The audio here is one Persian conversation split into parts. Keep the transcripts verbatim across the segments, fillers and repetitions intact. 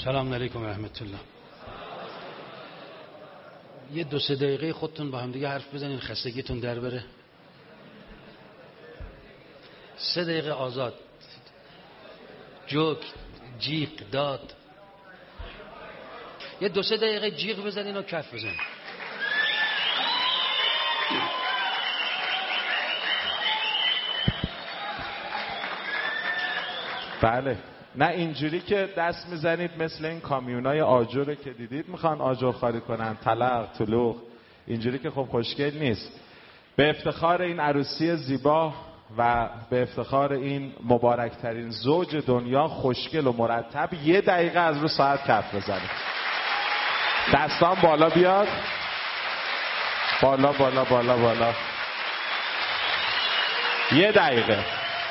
سلام علیکم و رحمت الله. یه دو سه دقیقه خودتون با هم دیگه حرف بزنین خستگیتون در بره. سه دقیقه آزاد. جوک، جیغ، داد. یه دو سه دقیقه جیغ بزنین و کف بزنین. بله. نه اینجوری که دست میزنید مثل این کامیونای آجوره که دیدید میخوان آجر خاری کنن، تلق، طلوق، اینجوری که خب خوشگل نیست. به افتخار این عروسی زیبا و به افتخار این مبارکترین زوج دنیا خوشگل و مرتب یه دقیقه از رو ساعت کف بزنید. دستان بالا بیاد، بالا بالا بالا بالا. یه دقیقه.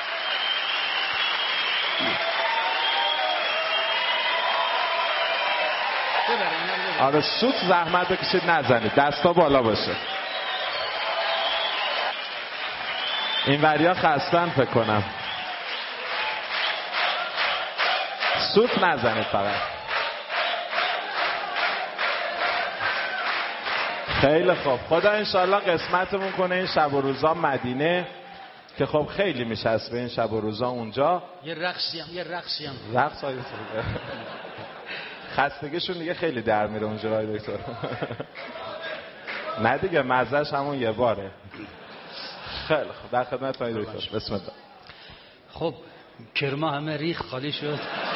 آره سوت زحمت بکشید نزنید، دستا بالا باشه. این وریا خستن فکر کنم. سوت نزنید فقط. خیلی خوب. خدا انشالله قسمتمون کنه این شب و روزا مدینه که خب خیلی میشسته این شب و روزا اونجا. یه رقصی هم یه رقصی هم رقص های خستگیشون دیگه خیلی در میره اونجا رای دکتر. نه دیگه مزهش همون یه باره. خیلی خوب در خدمت های دکتر. بسم الله. خب کرما همه ریخ خالی شد.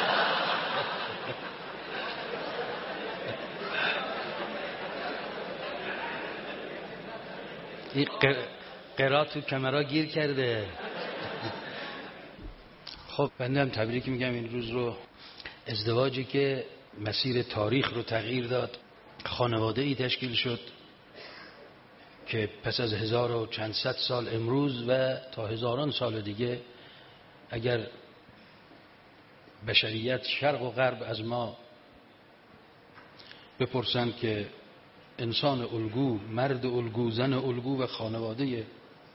این قرا تو کمرا گیر کرده. خب بنده هم تبریک میگم این روز رو. ازدواجی که مسیر تاریخ رو تغییر داد، خانواده ای تشکیل شد که پس از هزار و چند صد سال امروز و تا هزاران سال دیگه اگر بشریت شرق و غرب از ما بپرسند که انسان الگو، مرد الگو، زن الگو و خانواده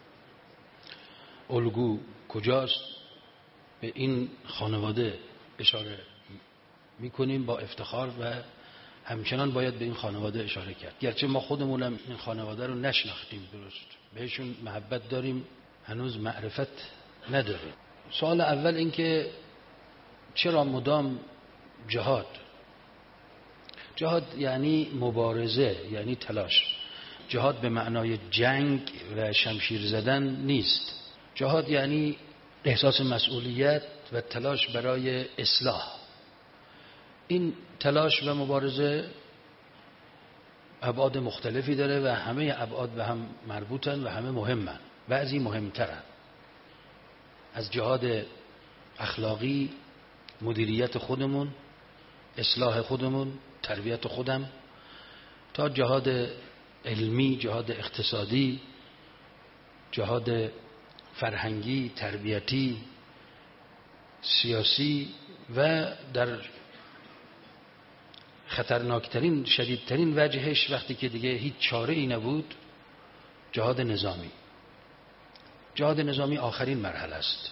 الگو کجاست، به این خانواده اشاره میکنیم با افتخار و همچنان باید به این خانواده اشاره کرد. گرچه ما خودمونم این خانواده رو نشناختیم درست، بهشون محبت داریم، هنوز معرفت نداریم. سوال اول این که چرا مدام جهاد؟ جهاد یعنی مبارزه، یعنی تلاش. جهاد به معنای جنگ و شمشیر زدن نیست. جهاد یعنی احساس مسئولیت و تلاش برای اصلاح. این تلاش و مبارزه ابعاد مختلفی داره و همه ابعاد به هم مربوطن و همه مهمن. بعضی مهمترن. از جهاد اخلاقی، مدیریت خودمون، اصلاح خودمون، تربیت خودم، تا جهاد علمی، جهاد اقتصادی، جهاد فرهنگی، تربیتی، سیاسی و در خطرناکترین، شدیدترین وجهش وقتی که دیگه هیچ چاره ای نبود، جهاد نظامی. جهاد نظامی آخرین مرحله است.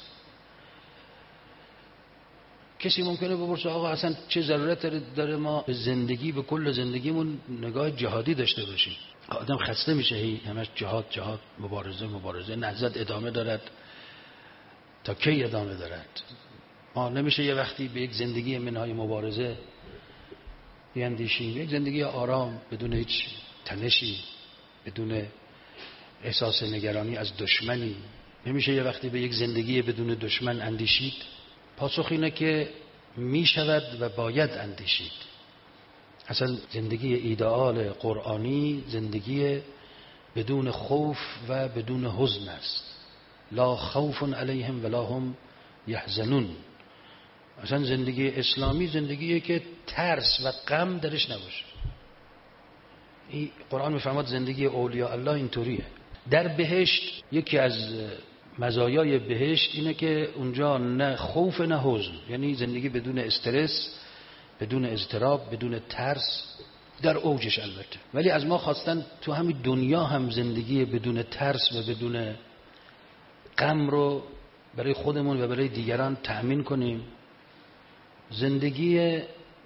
کسی ممکنه بپرسه آقا اصلا چه ضرورت داره ما به زندگی، به کل زندگیمون نگاه جهادی داشته باشیم؟ آدم خسته میشه هی همش جهاد جهاد، مبارزه مبارزه. نهضت ادامه دارد تا کی ادامه دارد؟ ما نمیشه یه وقتی به یک زندگی منهای مبارزه بیاندیشیم، یک زندگی آرام بدون هیچ تنشی، بدون احساس نگرانی از دشمنی؟ نمیشه یه وقتی به یک زندگی بدون دشمن اندیشید؟ پاسخ اینه که می شود و باید اندیشید. اصلا زندگی ایدئال قرآنی زندگی بدون خوف و بدون حزن است. لا خوف علیهم ولا هم یحزنون. اصلا زندگی اسلامی زندگیه که ترس و غم درش نباشه. این قرآن میفرماد زندگی اولیاء الله اینطوریه. در بهشت یکی از مزایای بهشت اینه که اونجا نه خوف نه حزن، یعنی زندگی بدون استرس، بدون اضطراب، بدون ترس، در اوجش البته. ولی از ما خواستن تو همین دنیا هم زندگی بدون ترس و بدون غم رو برای خودمون و برای دیگران تأمین کنیم. زندگی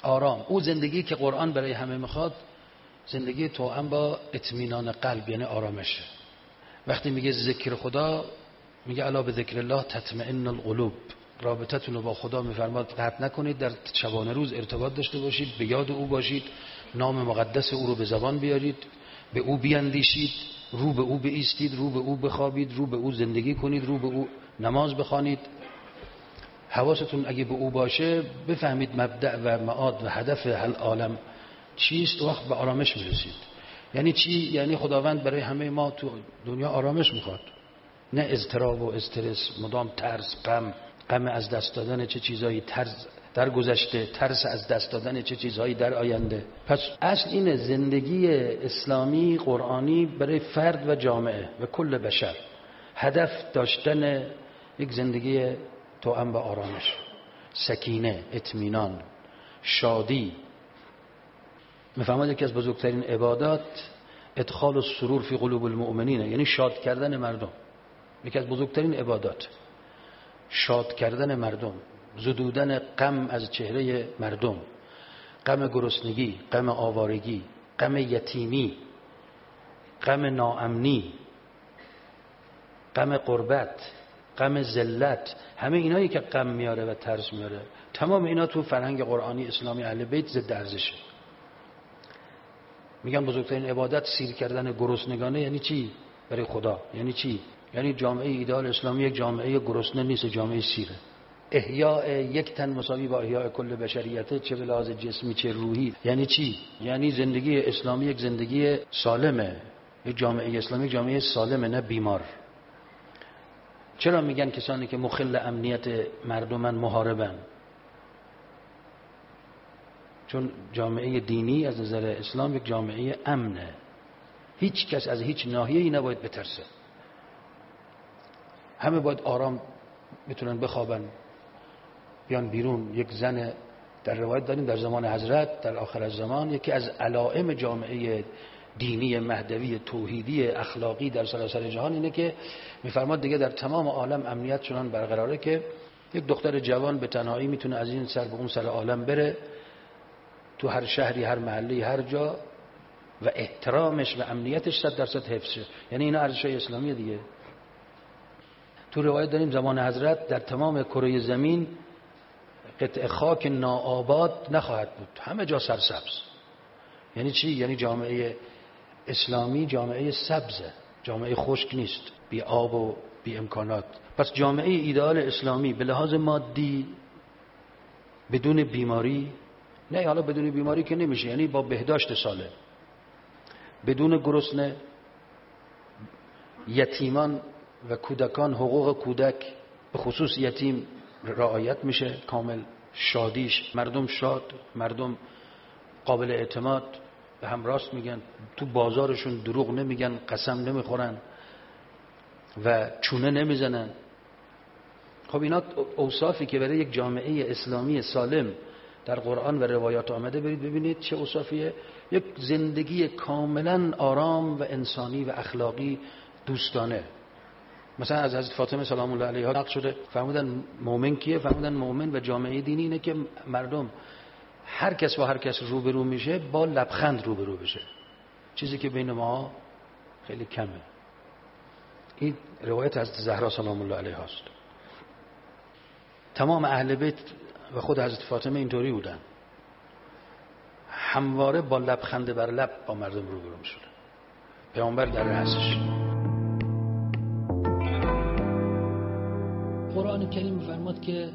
آرام. او زندگی که قرآن برای همه میخواد زندگی توأم با اطمینان قلب، یعنی آرامشه. وقتی میگه ذکر خدا، میگه الا به ذکر الله تطمئن القلوب. رابطتون رو با خدا میفرماد قطع نکنید، در شبانه روز ارتباط داشته باشید، به یاد او باشید، نام مقدس او رو به زبان بیارید، به او بیاندیشید، رو به او بایستید، رو به او بخوابید، رو به او زندگی کنید، رو به او نماز بخوانید. حواستون اگه به او باشه بفهمید مبدأ و معاد و هدف هل عالم چیست، وقت به آرامش میرسید. یعنی چی؟ یعنی خداوند برای همه ما تو دنیا آرامش میخواد، نه اضطراب و استرس، مدام ترس، غم، غم از دست دادن چه چیزایی ترس در گذشته، ترس از دست دادن چه چیزهایی در آینده. پس اصل اینه زندگی اسلامی قرآنی برای فرد و جامعه و کل بشر، هدف داشتن یک زندگی توأم با آرامش، سکینه، اطمینان، شادی. میفهمید یکی از بزرگترین عبادات ادخال السرور فی قلوب المؤمنین، یعنی شاد کردن مردم. یکی از بزرگترین عبادات شاد کردن مردم، زدودن غم از چهره مردم، غم گرسنگی، غم آوارگی، غم یتیمی، غم ناامنی، غم غربت، غم ذلت. همه اینایی که غم میاره و ترس میاره، تمام اینا تو فرهنگ قرآنی اسلامی اهل بیت ضد ارزشه. میگن بزرگترین عبادت سیر کردن گرسنگانه. یعنی چی؟ برای خدا. یعنی چی؟ یعنی جامعه ایدئال اسلامی یک جامعه گرسنه نیست، جامعه سیره. احیاء یک تن مساوی با احیاء کل بشریت، چه به لحاظ جسمی چه روحی. یعنی چی؟ یعنی زندگی اسلامی یک زندگی سالمه، یک جامعه اسلامی یک جامعه سالمه، نه بیمار. چرا میگن کسانی که مخل امنیت مردمن محاربن؟ چون جامعه دینی از نظر اسلام یک جامعه امنه، هیچ کس از هیچ ناحیه‌ای نباید بترسه، همه باید آرام میتونن بخوابن، بیان بیرون. یک زن در روایت داریم در زمان حضرت در آخر الزمان، یکی از علائم جامعه دینی مهدوی توحیدی اخلاقی در سراسر جهان اینه که میفرماد دیگه در تمام عالم امنیت چنان برقراره که یک دختر جوان به تنهایی میتونه از این سر به اون سر عالم بره، تو هر شهری، هر محلی، هر جا، و احترامش و امنیتش صد درصد حفظ شه. یعنی اینا ارزش‌های اسلامی دیگه. تو روایت داریم زمان حضرت در تمام کره زمین قطع خاک ناآباد نخواهد بود، همه جا سرسبز. یعنی چی؟ یعنی جامعه اسلامی جامعه سبزه، جامعه خشک نیست، بی آب و بی امکانات. پس جامعه ایدئال اسلامی به لحاظ مادی بدون بیماری، نه حالا بدون بیماری که نمیشه، یعنی با بهداشت سالم، بدون گرسنه، یتیمان و کودکان، حقوق کودک به خصوص یتیم رعایت میشه کامل، شادیش، مردم شاد، مردم قابل اعتماد، به هم راست میگن، تو بازارشون دروغ نمیگن، قسم نمیخورن و چونه نمیزنن. خب اینا اوصافی که برای یک جامعه اسلامی سالم در قرآن و روایات آمده. برید ببینید چه اوصافیه. یک زندگی کاملا آرام و انسانی و اخلاقی دوستانه. مثلا از حضرت فاطمه سلام الله علیها نقل شده، فرمودن مؤمن کیه؟ فرمودن مؤمن و جامعه دینی اینه که مردم هر کس با هر کس روبرو میشه با لبخند روبرو بشه، چیزی که بین ما خیلی کمه. این روایت از زهرا سلام الله علیها است. تمام اهل بیت و خود حضرت فاطمه اینطوری بودن، همواره با لبخند بر لب با مردم روبرو میشدن. پیامبر در رأسش. قرآن کریم می‌فرماد که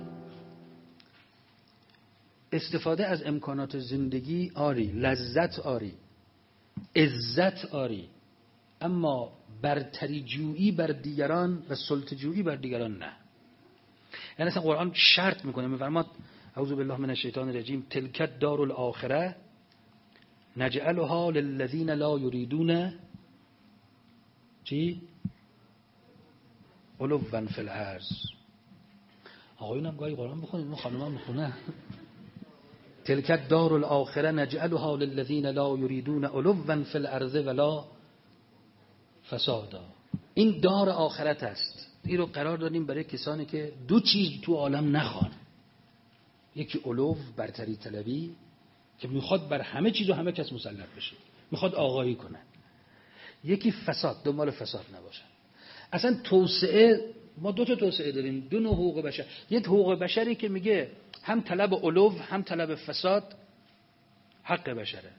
استفاده از امکانات زندگی آری، لذت آری، عزت آری، اما برتری جویی بر دیگران و سلطه جویی بر دیگران نه. یعنی اصلا قرآن شرط میکنه، میفرماد اعوذ بالله من الشیطان الرجیم تلک الدار الاخره نجعلها للذین لا یریدون چی؟ علوا فی الارض. آقایون هم گاهی قرآن بخونید، اون خانم هم میخونه. تلک الدار الاخره نجعلها للذین لا یریدون علوا فی الارض ولا فسادا. این دار آخرت است، این رو قرار دادیم برای کسانی که دو چیز تو عالم نخوان، یکی علو برتری طلبی، که میخواد بر همه چیز و همه کس مسلط بشه، میخواد آقایی کنه. یکی فساد، دنبال فساد نباشن. اصلا توسعه، ما دو تا توسعه داریم، دو نوع حقوق بشر. یک حقوق بشری که میگه هم طلب علو هم طلب فساد حق بشره،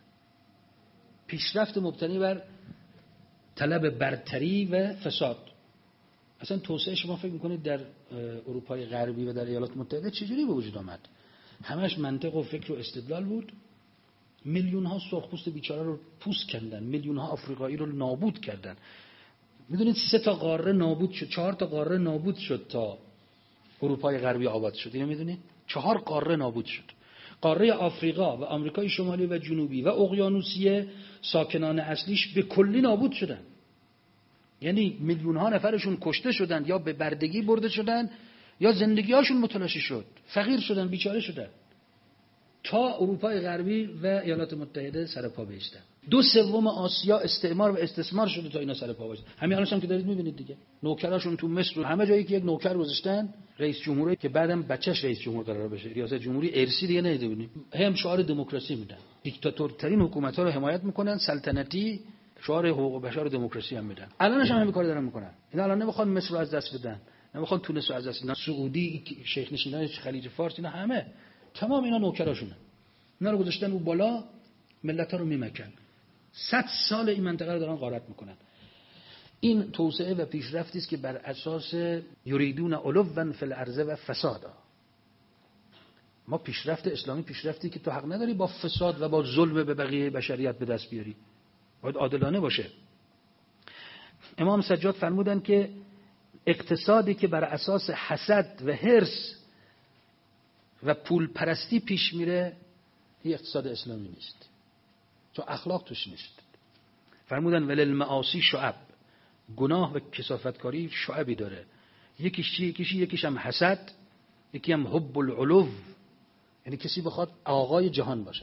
پیشرفت مبتنی بر طلب برتری و فساد. اصلا توسعه شما فکر میکنید در اروپای غربی و در ایالات متحده چجوری به وجود آمد؟ همش منطق و فکر و استدلال بود. میلیون ها سرخپوست بیچاره رو پوست کندن، میلیون ها آفریقایی رو نابود کردن. میدونید سه تا قاره نابود شد، چهار تا قاره نابود شد تا اروپای غربی آباد شد. اینو میدونید؟ چهار قاره نابود شد. قاره آفریقا و آمریکای شمالی و جنوبی و اقیانوسیه ساکنان اصلیش به کلی نابود شدن. یعنی میلیون ها نفرشون کشته شدن یا به بردگی برده شدن یا زندگی‌هاشون متلاشی شد، فقیر شدن، بیچاره شدن، تا اروپای غربی و ایالات متحده سر پا بایستن. دو سوم آسیا استعمار و استثمار شده تا اینا سر پا بایستن. همین الانش هم که دارید می‌بینید دیگه. نوکراشون تو مصر و همه جایی که یک نوکر گذاشتن، رئیس جمهوری که بعدم بچه‌ش رئیس جمهور قرار بشه، ریاست جمهوری ارثی دیگه ندیده بودیم. هم شعار دموکراسی میدن. دیکتاتورترین حکومت‌ها رو حمایت میکنن، سلطنتی شعار حقوق بشر و دموکراسی هم میدن. الانش هم همین کارو دارن میکنن. اینا الان نمیخوان مصر رو از دست بدن، نمیخوان تونس رو از دست بدن. سعودی، شیخ نشینای خلیج فارس، اینا همه تمام اینا نوکراشونه. اینا رو گذاشتن اون بالا، ملت‌ها رو میمکن. صد سال این منطقه رو دارن غارت میکنن. این توسعه و پیشرفتی است که بر اساس یریدون علوا فی الارض و فسادا. ما پیشرفت اسلامی پیشرفتی که تو حق نداری با فساد و با ظلم به بقیه بشریت به دست بیاری. باید عادلانه باشه. امام سجاد فرمودن که اقتصادی که بر اساس حسد و حرص و پول پرستی پیش میره، این اقتصاد اسلامی نیست، چون اخلاق توش نیست. فرمودن وللمعاصی شعب، گناه و کثافتکاری شعبی داره. یکیش چی؟ یکیش یکیش هم حسد، یکی هم حب العلو، یعنی کسی بخواد آقای جهان باشه.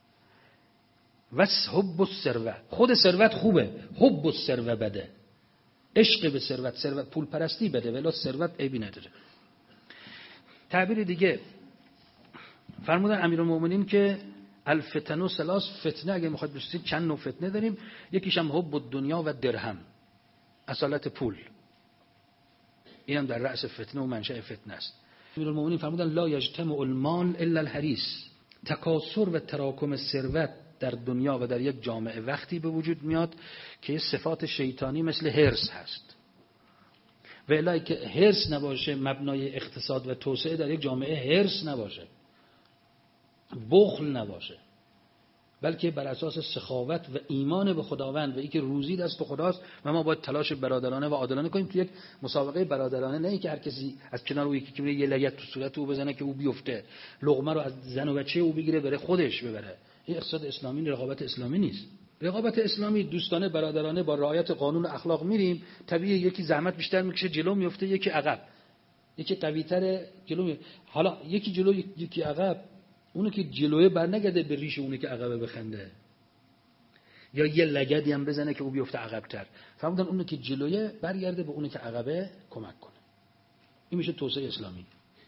وس حب الثروه، خود ثروت خوبه، حب الثروه بده. عشق به ثروت، ثروت پول پرستی بده، ولی ثروت عیبی نداره. تعبیر دیگه فرمودن امیرالمومنین که الفتن ثلاث، فتنه اگه میخواد بشید چند نوع فتنه داریم. یکیش هم حب الدنیا و درهم، اصالت پول، این هم در رأس فتنه و منشأ فتنه است. امیرالمومنین فرمودن لا یجتمع المال الا الحریص، تکاثر و تراکم ثروت در دنیا و در یک جامعه وقتی به وجود میاد که صفات شیطانی مثل حرص هست. و الا که حرص نباشه، مبنای اقتصاد و توسعه در یک جامعه حرص نباشه، بخل نباشه، بلکه بر اساس سخاوت و ایمان به خداوند و اینکه روزی دست خداست و ما باید تلاش برادرانه و عادلانه کنیم تو یک مسابقه برادرانه، نه اینکه هر کسی از کنار او یکی که یه لگد تو صورت او بزنه که او بیفته، لقمه رو از زن و بچه او بگیره بره خودش ببره. این اقتصاد اسلامی، رقابت اسلامی نیست. رقابت اسلامی دوستانه برادرانه با رعایت قانون و اخلاق میریم. طبیعیه یکی زحمت بیشتر میکشه جلو میفته، یکی عقب، یکی قوی‌تره جلو می... حالا یکی جلو یکی عقب، اونو که جلوی برنگرده به ریش اونی که عقبه بخنده، یا یه لگدی هم بزنه که او بیفته عقب‌تر. فرمودن اونو که جلوی برگرده به اونی که عقبه کمک کنه. این میشه توسعه اسلامی.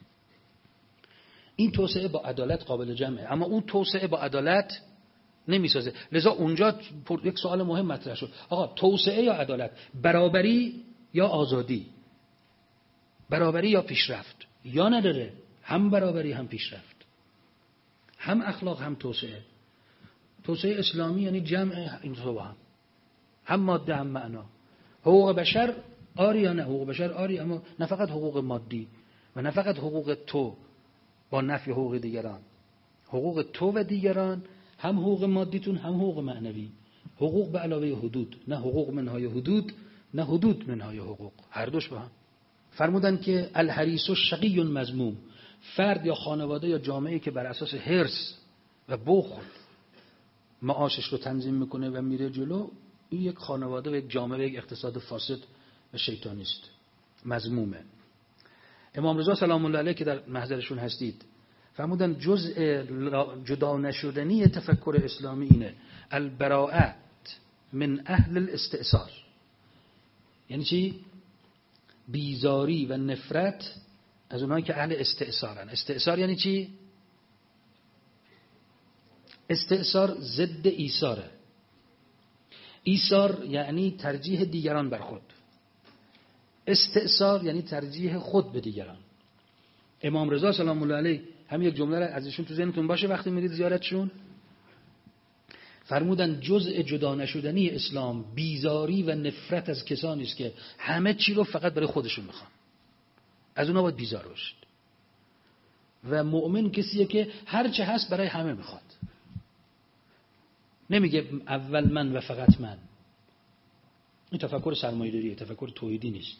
این توسعه با عدالت قابل جمعه، اما اون توسعه با عدالت نمیسازه. لذا اونجا یک سوال مهم مطرح شد، آقا توسعه یا عدالت، برابری یا آزادی، برابری یا پیشرفت؟ یا نداره، هم برابری هم پیشرفت، هم اخلاق هم توسعه. توسعه اسلامی یعنی جمع این دو با هم، هم ماده هم معنا. حقوق بشر آری یا نه؟ حقوق بشر آری، اما نه فقط حقوق مادی و نه فقط حقوق تو با نفی حقوق دیگران. حقوق تو و دیگران، هم حقوق مادیتون هم حقوق معنوی. حقوق به علاوه حدود، نه حقوق منهای حدود نه حدود منهای حقوق، هر دوش با هم. فرمودن که الحریص شقی مذموم، فرد یا خانواده یا جامعه‌ای که بر اساس حرص و بخل معاشش رو تنظیم میکنه و میره جلو، این یک خانواده و یک جامعه و یک اقتصاد فاسد و شیطانی است، مذمومه. امام رضا سلام الله علیه که در محضرشون هستید فرمودن جزء جدا نشدنی تفکر اسلامی اینه البراءت من اهل الاستئثار. یعنی چی؟ بیزاری و نفرت از اونایی که اهل استئثارن. استئثار یعنی چی؟ استئثار ضد ایثاره. ایثار یعنی ترجیح دیگران بر خود، استئثار یعنی ترجیح خود به دیگران. امام رضا سلام الله علیه، همین یک جمله را ازشون تو ذهنتون باشه وقتی میرید زیارتشون، فرمودن جزء جدا نشدنی اسلام بیزاری و نفرت از کسانی است که همه چی رو فقط برای خودشون میخوان. از اونها باید بیزار باشید. و مؤمن کسیه که هر چه هست برای همه میخواد. نمیگه اول من و فقط من. این تفکر سرمایه‌داریه، تفکر توحیدی نیست.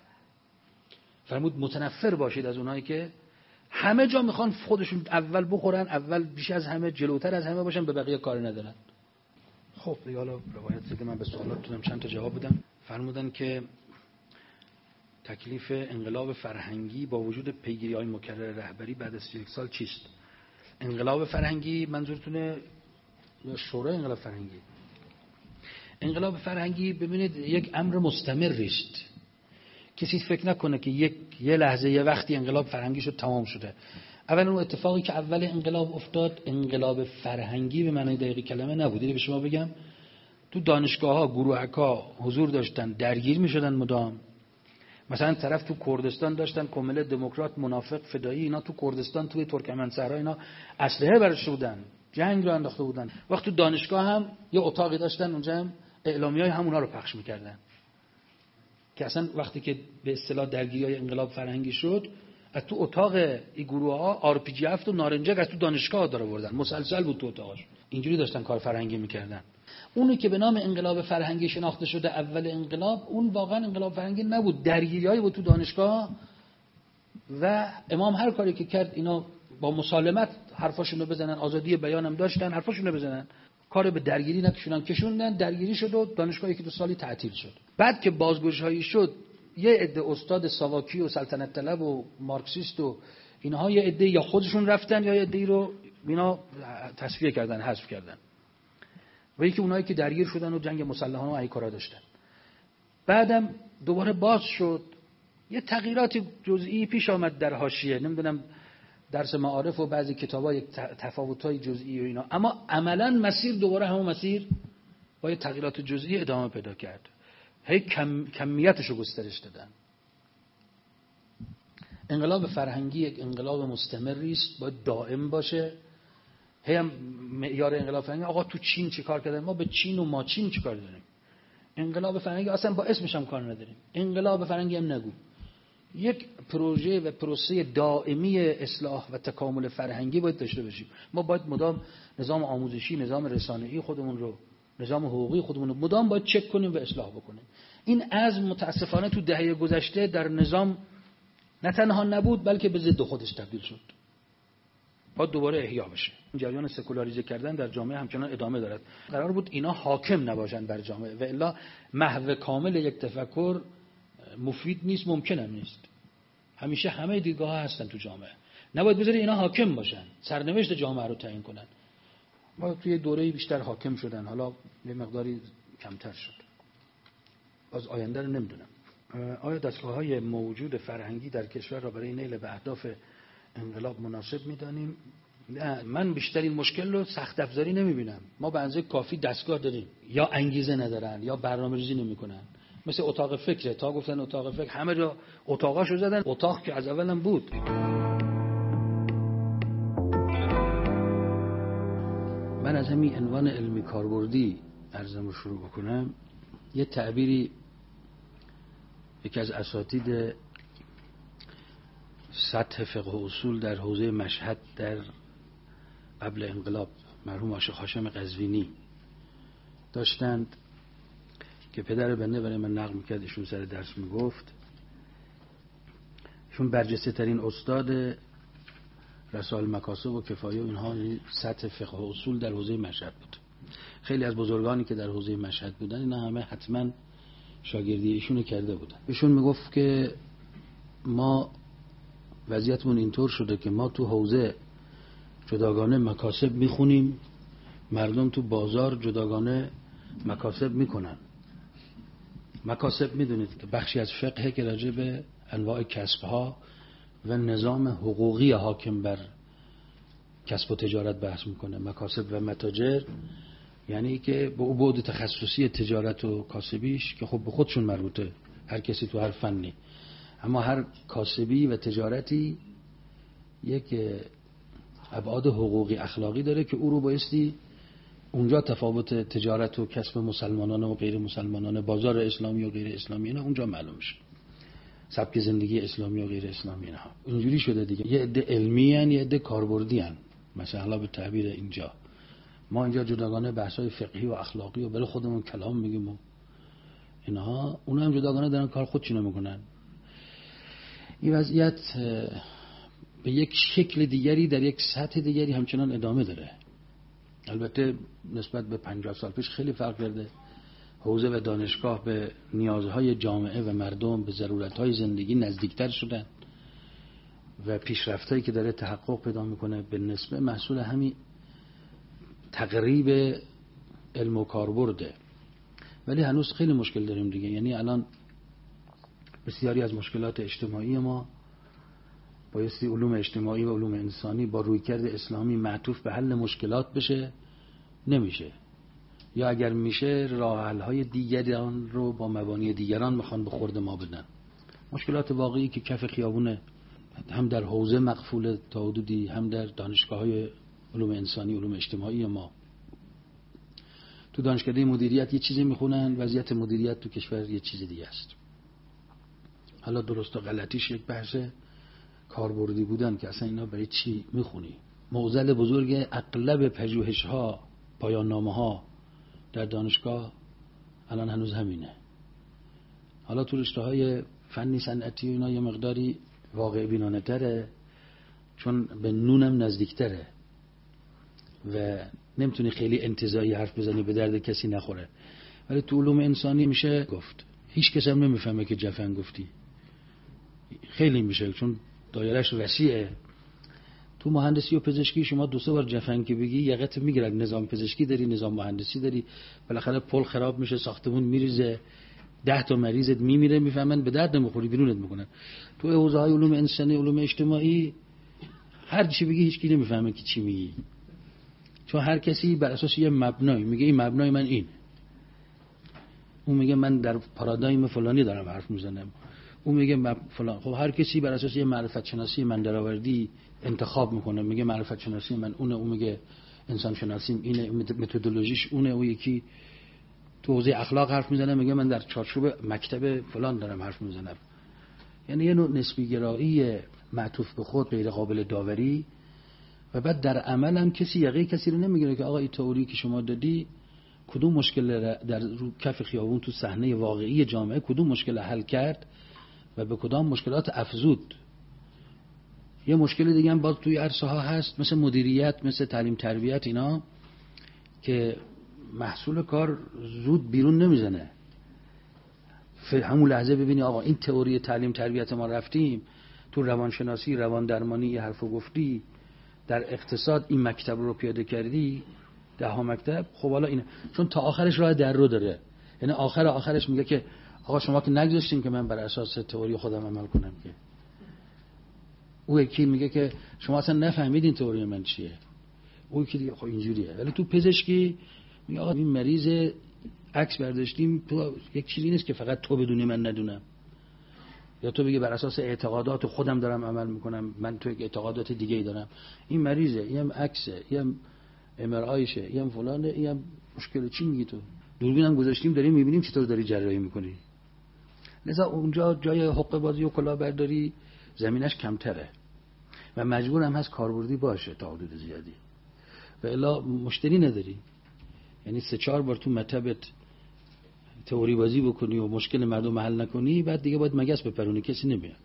فرمود متنفر باشید از اونایی که همه جا میخوان خودشون اول بخورن، اول بیش از همه، جلوتر از همه باشن، به بقیه کاری ندارن. خب دیگه حالا روایت زده من به سوالاتتون چند تا جواب بدم. فرمودن که تکلیف انقلاب فرهنگی با وجود پیگیری‌های مکرر رهبری بعد از سی و یک سال چیست؟ انقلاب فرهنگی منظورتونه یا شورای انقلاب فرهنگی؟ انقلاب فرهنگی ببینید یک امر مستمری است. کسی فکر نکنه که یک یه لحظه یه وقتی انقلاب فرهنگی شد تمام شده. اولا اون اتفاقی که اول انقلاب افتاد انقلاب فرهنگی به معنای دقیق کلمه نبود. اینو به شما بگم، تو دانشگاه‌ها گروهک‌ها حضور داشتن، درگیر می‌شدن مدام. مثلا طرف تو کردستان داشتن کمل دموکرات، منافق، فدایی، اینا تو کردستان توی ترکمن‌صحرا اینا اسلحه برش بودن، جنگ رو انداخته بودن. وقت تو دانشگاه هم یه اتاقی داشتن، اونجا هم اعلامیه‌های همونا رو پخش می‌کردن. که اصلا وقتی که به اصطلاح درگیری‌های انقلاب فرهنگی شد، از تو اتاق این گروه‌ها آر پی جی هفت و نارنجک از تو دانشگاه داره بردن، مسلسل بود تو اتاقش. اینجوری داشتن کار فرهنگی می‌کردن. اونی که به نام انقلاب فرهنگی شناخته شده اول انقلاب، اون واقعا انقلاب فرهنگی نبود، درگیری‌هایی بود تو دانشگاه و امام هر کاری که کرد اینا با مسالمت حرفاشون رو بزنن، آزادی بیان هم داشتن، حرفاشون رو بزنن، کار به درگیری نکشونن، کشوندن، درگیری شد و دانشگاه یکی دو سالی تعطیل شد. بعد که بازگشایی شد، یه عده استاد ساواکی و سلطنت طلب و مارکسیست و اینها یه عده یا خودشون رفتن یا یه عده رو اینا تصفیه کردن، حذف کردن. و یکی اونایی که درگیر شدن و جنگ مسلحانه و این کارا داشتن. بعدم دوباره باز شد، یه تغییرات جزئی پیش آمد در حاشیه، نمیدونم درس معارف و بعضی کتابا یک تفاوت‌های جزئی و اینا، اما عملاً مسیر دوباره همون مسیر با یه تغییرات جزئی ادامه پیدا کرد. هی کم، کمیتش رو گسترش دادن. انقلاب فرهنگی یک انقلاب مستمری است، باید دائم باشه. هی هم معیار انقلاب فرهنگی آقا تو چین چی کار کردن؟ ما به چین و ما چین چی کار داریم؟ انقلاب فرهنگی اصلا با اسمش هم کار نداریم. انقلاب فرهنگی هم نگو. یک پروژه و پروسه دائمی اصلاح و تکامل فرهنگی باید داشته باشیم. ما باید مدام نظام آموزشی، نظام رسانه‌ای خودمون رو، نظام حقوقی خودمون رو مدام باید چک کنیم و اصلاح بکنیم. این عزم متاسفانه تو دهه گذشته در نظام نه تنها نبود بلکه به ضد خودش تبدیل شد. باید دوباره احیا بشه. این جریان سکولاریزه کردن در جامعه همچنان ادامه دارد. قرار بود اینا حاکم نباشن بر جامعه و الا محو کامل یک تفکر مفید نیست، ممکن هم نیست. همیشه همه دیدگاه‌ها هستن تو جامعه. نباید بذاری اینا حاکم باشن، سرنوشت جامعه رو تعیین کنن. ما توی دوره‌ای بیشتر حاکم شدن، حالا یه مقداری کمتر شد. از آینده رو نمیدونم. آیا دستگاه‌های موجود فرهنگی در کشور را برای نیل به اهداف انقلاب مناسب می‌دانیم؟ نه، من بیشتر این مشکل رو سخت افزاری نمی‌بینم. ما به اندازه کافی دستگاه داریم، یا انگیزه ندارن یا برنامه‌ریزی نمی‌کنن. مثل اتاق فکره، تا گفتن اتاق فکر همه جا اتاقاشو زدن، اتاق که از اولم بود. من از همین عنوان علمی کاربردی عرضم رو شروع بکنم. یه تعبیری یکی از اساتید سطح فقه و اصول در حوزه مشهد در قبل انقلاب، مرحوم عاشق هاشم قزوینی داشتند که پدر بنده برای من نقل میکرد، ایشون سر درس میگفت، ایشون برجسته ترین استاد رسائل مکاسب و کفایه و اینها سطح فقه و اصول در حوزه مشهد بود. خیلی از بزرگانی که در حوزه مشهد بودن اینا همه حتما شاگردی ایشونو کرده بودن. ایشون میگفت که ما وضعیتمون اینطور شده که ما تو حوزه جداگانه مکاسب میخونیم، مردم تو بازار جداگانه مکاسب میکنن. مکاسب میدونید که بخشی از فقه که راجع به انواع کسبها و نظام حقوقی حاکم بر کسب و تجارت بحث میکنه، مکاسب و متاجر، یعنی که با بعد تخصصی تجارت و کاسبیش که خب به خودشون مربوطه، هر کسی تو هر فنی، اما هر کاسبی و تجارتی یک ابعاد حقوقی اخلاقی داره که او رو بایستی اونجا تفاوت تجارت و کسب مسلمانان و غیر مسلمانان، بازار اسلامی و غیر اسلامی، نه اونجا معلوم میشه، سبک زندگی اسلامی و غیر اسلامی، نه اینجوری شده دیگه. یه عده علمی ان، یه عده کاربردی ان، مثلا به تعبیر اینجا ما اینجا جداگانه بحث‌های فقهی و اخلاقی و برای خودمون کلام میگیم و اینها، اونها هم جداگانه دارن کار خودشونو میکنن. این وضعیت به یک شکل دیگری در یک سطح دیگری همچنان ادامه داره. البته نسبت به پنجاه سال پیش خیلی فرق کرده. حوزه و دانشگاه به نیازهای جامعه و مردم، به ضرورتهای زندگی نزدیکتر شدن و پیشرفتایی که داره تحقق پیدا میکنه به نسبت محصول همین تقریب علم و کاربرده. ولی هنوز خیلی مشکل داریم دیگه. یعنی الان بسیاری از مشکلات اجتماعی ما بایستی علوم اجتماعی و علوم انسانی با رویکرد اسلامی معطوف به حل مشکلات بشه، نمیشه. یا اگر میشه راه حل های دیگران رو با مبانی دیگران میخوان به خورد ما بدن. مشکلات واقعی که کف خیابونه، هم در حوزه مقفول تا حدودی، هم در دانشگاه های علوم انسانی علوم اجتماعی ما. تو دانشکده مدیریت یه چیزی میخونن، وضعیت مدیریت تو کشور یه چیز دیگه است. حالا درست و غلطیش یک بحث کاربردی بودن که اصلا اینا برای چی میخونی. معضل بزرگ اغلب پژوهش ها، پایان نامه ها در دانشگاه الان هنوز همینه. حالا تو رشته های فنی صنعتی و اینا یه مقداری واقع بینانه تره، چون به نونم نزدیکتره و نمیتونی خیلی انتزاعی حرف بزنی به درد کسی نخوره. ولی تو علوم انسانی میشه گفت، هیچ کس هم نمیفهمه که جفن گفتی، خیلی میشه چون دایرهش وسیعه. تو مهندسی و پزشکی شما دو سه بار جفن که بگی یقت میگیره. نظام پزشکی داری، نظام مهندسی داری، بالاخره پل خراب میشه، ساختمون میریزه، ده تا مریضت میمیره، میفهمن به درد نمیخوری، بیرونت میکنن. تو حوزه های علوم انسانی علوم اجتماعی هر چی بگی هیچ کی نمیفهمه که چی میگی، چون هر کسی بر اساس یه مبنایی میگه این مبنای من این، اون میگه من در پارادایم فلانی دارم حرف میزنم، اون میگه مب... فلان. خب هر کسی بر اساس یه معرفت شناسی من درآوردی انتخاب میکنه، میگه معرفت شناسی من اونه، اون میگه انسان شناسیم اینه، متدولوژیش اونه، اون یکی تو حوزه اخلاق حرف میزنه میگه من در چارچوب مکتب فلان دارم حرف میزنم. یعنی یه نوع نسبی گرایی معطوف به خود، غیر قابل داوری. و بعد در عمل هم کسی یقه کسی رو نمیگیره که آقا این تئوری که شما دادی کدوم مشکل در رو کف خیابون تو صحنه واقعی جامعه کدوم مشکل حل کرد و به کدام مشکلات افزود. یه مشکل دیگه هم باز توی عرصه ها هست، مثل مدیریت، مثل تعلیم تربیت، اینا که محصول کار زود بیرون نمیزنه. همون لحظه ببینی آقا این تئوری تعلیم تربیت ما رفتیم تو روانشناسی، روان درمانی یه حرفو گفتی، در اقتصاد این مکتب رو پیاده کردی، ده ها مکتب. خب حالا اینه، چون تا آخرش راه در رو داره. یعنی آخر آخرش میگه که آقا شما که نگذاشتین که من بر اساس تئوری خودم عمل کنم، که او یکی میگه که شما اصلا نفهمیدین تئوری من چیه، او یکی دیگه خب اینجوریه. ولی تو پزشکی میگه آقا این مریض عکس برداشتیم، تو یک چیزی نیست که فقط تو بدونی من ندونم، یا تو بگی بر اساس اعتقادات خودم دارم عمل میکنم، من تو یک اعتقادات دیگه ای دارم. این مریضه، این هم عکسه، این هم ام آر آیشه، این هم فلانه، این هم مشکل. چی میگی تو؟ دوربینم گذاشتیم داریم میبینیم چطور داری جراحی میکنی. لذا اونجا جای حقه بازی و کلاهبرداری زمینش کمتره و مجبور هم هست کاربردی باشه تا حدود زیادی، و الا مشتری نداری. یعنی سه چهار بار تو مطبت تئوری بازی بکنی و مشکل مردم حل نکنی، بعد دیگه باید مگس بپرونی، کسی نمیاد،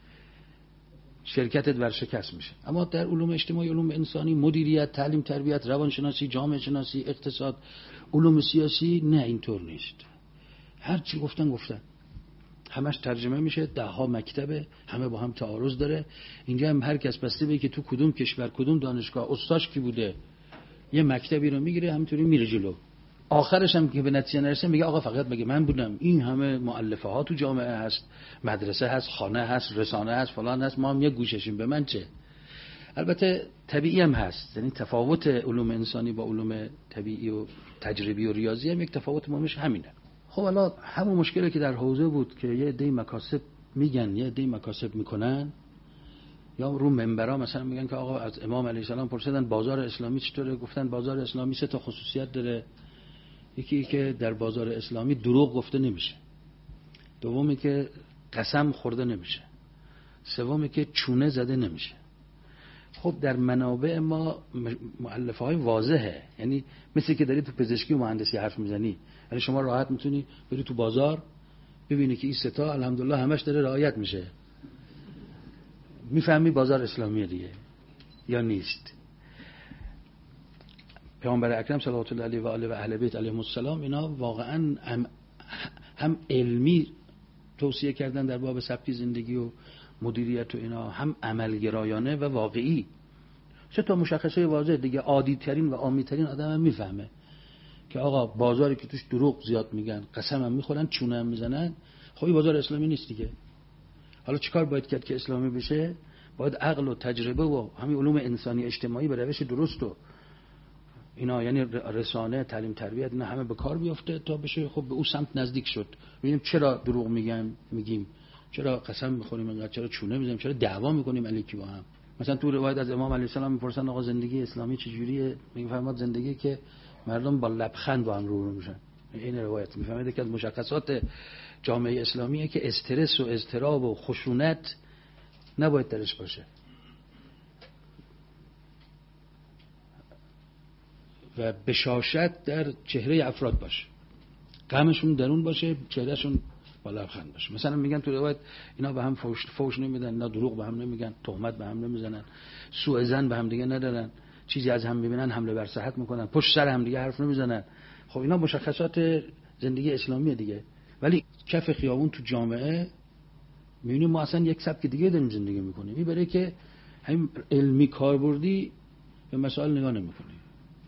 شرکتت ورشکست میشه. اما در علوم اجتماعی، علوم انسانی، مدیریت، تعلیم تربیت، روانشناسی، جامعه شناسی، اقتصاد، علوم سیاسی، نه اینطور نیست. هر چی گفتن گفتن، همش ترجمه میشه، ده ها مکتبه، همه با هم تعارض داره. اینجا هم هر کس بسته به که تو کدوم کشور کدوم دانشگاه استادش کی بوده یه مکتبی رو میگیره، همینطوری میره جلو. آخرش هم که به نتیجه نرسه میگه آقا فقط بگه من بودم، این همه مؤلفه ها تو جامعه هست، مدرسه هست، خانه هست، رسانه هست، فلان هست، ما هم یه گوششیم، به من چه؟ البته طبیعی هم هست، یعنی تفاوت علوم انسانی با علوم طبیعی و تجربی و ریاضی هم یک تفاوت مهمش همینه. خب حالا همون مشکلی که در حوزه بود که یه عده مکاسب میگن، یه عده مکاسب میکنن، یا رو منبرا مثلا میگن که آقا از امام علیه السلام پرسیدن بازار اسلامی چطوره، گفتن بازار اسلامی سه تا خصوصیت داره. یکی که در بازار اسلامی دروغ گفته نمیشه، دومی که قسم خورده نمیشه، سومی که چونه زده نمیشه. خب در منابع ما مؤلفه های واضحه، یعنی مثل که داری تو پزشکی و مهندسی حرف میزنی، یعنی شما راحت میتونی بری تو بازار ببینی که این سه تا الحمدلله همش داره رعایت میشه، میفهمی بازار اسلامی دیگه یا نیست. پیامبر اکرم صلوات الله علیه و آله و اهل بیت علیهم السلام اینا واقعا هم, هم علمی توصیه کردن در باب سبک زندگی و مدیریت و اینا، هم عملگرایانه و واقعی. سه تا مشخصه واضح دیگه، عادی ترین و عامی ترین آدم هم میفهمه که آقا بازاری که توش دروغ زیاد میگن، قسم هم میخورن، چونه هم میزنن، خب این بازار اسلامی نیست دیگه. حالا چیکار باید کرد که اسلامی بشه؟ باید عقل و تجربه و همین علوم انسانی اجتماعی به روش درست و اینا، یعنی رسانه، تعلیم، تربیت، اینا همه به کار بیفته تا بشه خب به اون سمت نزدیک شد. ببینیم چرا دروغ میگیم میگیم چرا قسم میخوریم اینقدر، چرا چونه میزنیم، چرا دعوا میکنیم علیکی با هم. مثلا تو روایت از امام علیه السلام میپرسن آقا زندگی اسلامی چجوریه؟ میفرماد زندگی که مردم با لبخند با هم رو رو میشن. این روایت میفهمید که از مشخصات جامعه اسلامیه که استرس و اضطراب و خشونت نباید درش باشه و بشاشت در چهره افراد باشه، غمشون درون باشه، چهرهشون با لبخند باشه. مثلا میگن تو روایت اینا به هم فوش, فوش نمیدن، اینا دروغ به هم نمیگن، تهمت به هم نمیزنن، سوء ظن به هم دیگه ندارن، چیزی از هم میبینن حمله بر صحت میکنن، پشت سر هم دیگه حرف نمیزنن. خب اینا مشخصات زندگی اسلامیه دیگه. ولی کف خیابون تو جامعه میبینیم ما اصلا یک سبک دیگه داریم زندگی میکنیم. این برای که همین علمی کاربردی به مسائل نگاه نمیکنیم.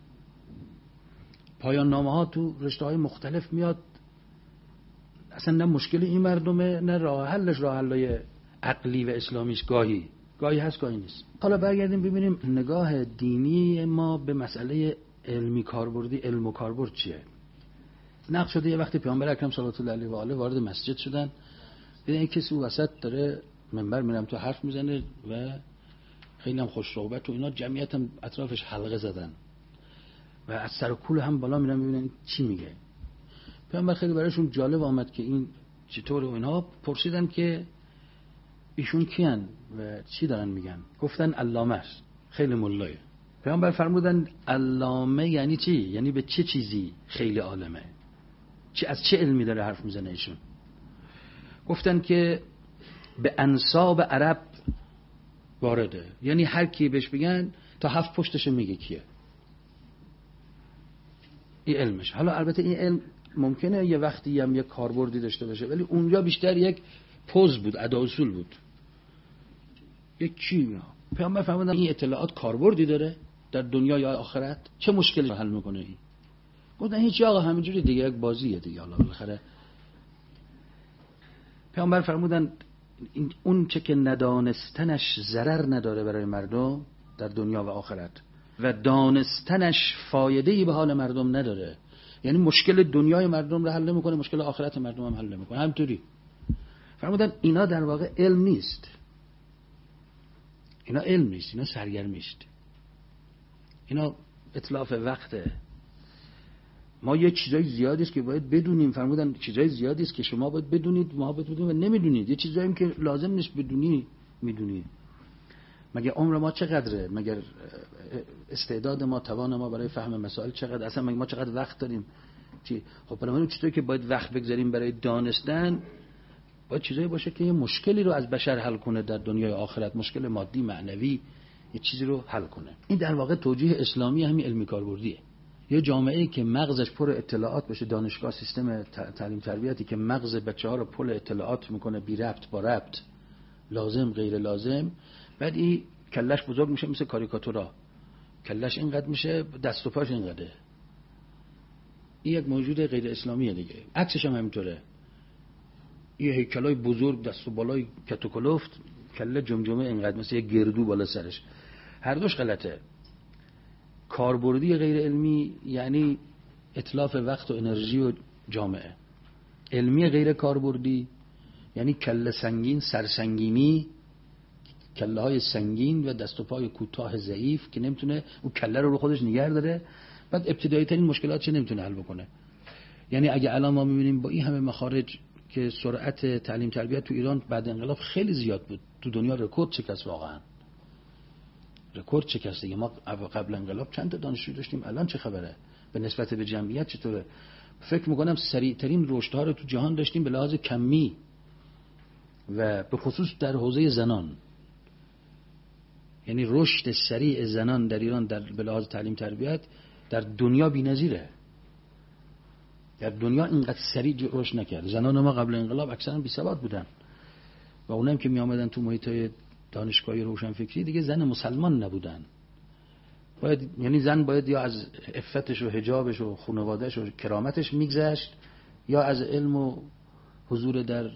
پایان نامه ها تو رشته های مختلف میاد، اصلا نه مشکل این مردمه نه راه حلش راه حلای عقلی و اسلامیش، گاهی گاهی هست گاهی نیست. حالا برگردیم ببینیم نگاه دینی ما به مسئله علمی کاربردی، علم و کاربرد چیه. نقل شده یه وقتی پیامبر اکرم صلی الله علیه و آله وارد مسجد شدن، دیدن یک کسی وسط داره منبر میرم تو حرف میزنه و خیلی هم خوش صحبت و اینا، جمعیت هم اطرافش حلقه زدن و از سر کول هم بالا میرن ببینن چی میگه. پیامبر خیلی برایشون جالب آمد که این چطوره و اینها، پرسیدن که ایشون کیان و چی دارن میگن. گفتن علامه است، خیلی ملایه. پیامبر فرمودن علامه یعنی چی؟ یعنی به چه چیزی خیلی عالمه؟ چی از چه علمی داره حرف میزنه ایشون؟ گفتن که به انساب عرب وارده، یعنی هر کی بهش بگن تا هفت پشتش میگه کیه. این علمش. حالا البته این علم ممکنه یه وقتی هم یک کاربردی داشته باشه، ولی اونجا بیشتر یک پوز بود، ادا اصول بود، یک چی. پیامبر فرمودن این اطلاعات کاربردی داره در دنیا یا آخرت؟ چه مشکلی حل میکنه این؟ گفتن هیچ، آقا همینجوری دیگه، یک بازیه دیگه. حالا بالاخره پیامبر فرمودن اون چه که ندانستنش ضرر نداره برای مردم در دنیا و آخرت و دانستنش فایده‌ای به حال مردم نداره، یعنی مشکل دنیای مردم رو حل نمیکنه، مشکل آخرت مردم هم حل نمیکنه. همینطوری فرمودن اینا در واقع علم نیست، اینا علم نیست، اینا سرگرمی است، اینا اتلاف وقته. ما یه چیزای زیادی است که باید بدونیم. فرمودن چیزای زیادی است که شما باید بدونید، ما باید بدونیم و نمیدونید. یه چیزایی که لازم نیست بدونی میدونی. مگه عمر ما چقدره؟ مگر استعداد ما، توان ما برای فهم مسائل چقدر؟ اصلا مگه ما چقدر وقت داریم؟ چی؟ خب برای چیزایی که باید وقت بگذاریم برای دانستن، باید چیزایی باشه که یه مشکلی رو از بشر حل کنه در دنیای آخرت، مشکل مادی معنوی، یه چیزی رو حل کنه. این در واقع توجیه اسلامی همین علمی کاربردیه. یه جامعه‌ای که مغزش پر اطلاعات باشه، دانشگاه، سیستم تعلیم تربیتی که مغز بچه‌ها رو پر اطلاعات میکنه، بی ربط با ربط، لازم غیر لازم، بعد این کلش بزرگ میشه مثل کاریکاتورا، کلش اینقدر میشه، دست و پاش اینقدره. این یک موجود غیر اسلامیه دیگه. عکسش هم همینطوره، یه هیکلای بزرگ، دست و بالای کت و کلفت، کله جمجمه اینقدر مثل یه گردو بالا سرش. هر دوش غلطه. کاربردی غیر علمی یعنی اتلاف وقت و انرژی و جامعه. علمی غیر کاربردی یعنی کله سنگین، سرسنگینی، کله های سنگین و دست و پای کوتاه ضعیف که نمیتونه اون کله رو رو خودش نگه داره، بعد ابتدایی ترین مشکلات چه نمیتونه حل بکنه. یعنی اگه الان ما میبینیم با این همه مخارج که سرعت تعلیم تربیت تو ایران بعد انقلاب خیلی زیاد بود، تو دنیا رکورد شکست، واقعا رکورد شکست دیگه. ما قبل انقلاب چند تا دانشجو داشتیم، الان چه خبره؟ به نسبت به جمعیت چطوره؟ فکر میکنم سریع ترین رشدها رو تو جهان داشتیم به لحاظ کمی و به خصوص در حوزه زنان. یعنی رشد سریع زنان در ایران در به لحاظ تعلیم تربیت در دنیا بی‌نظیره. در دنیا اینقدر سریع رشد نکرد. زنان ما قبل انقلاب اکثرا بی‌سواد بودن و اونم که می آمدن تو محیط‌های دانشگاهی روشنفکری دیگه زن مسلمان نبودن. باید یعنی زن باید یا از عفتش و حجابش و خانواده‌اش و کرامتش میگذشت یا از علم و حضور در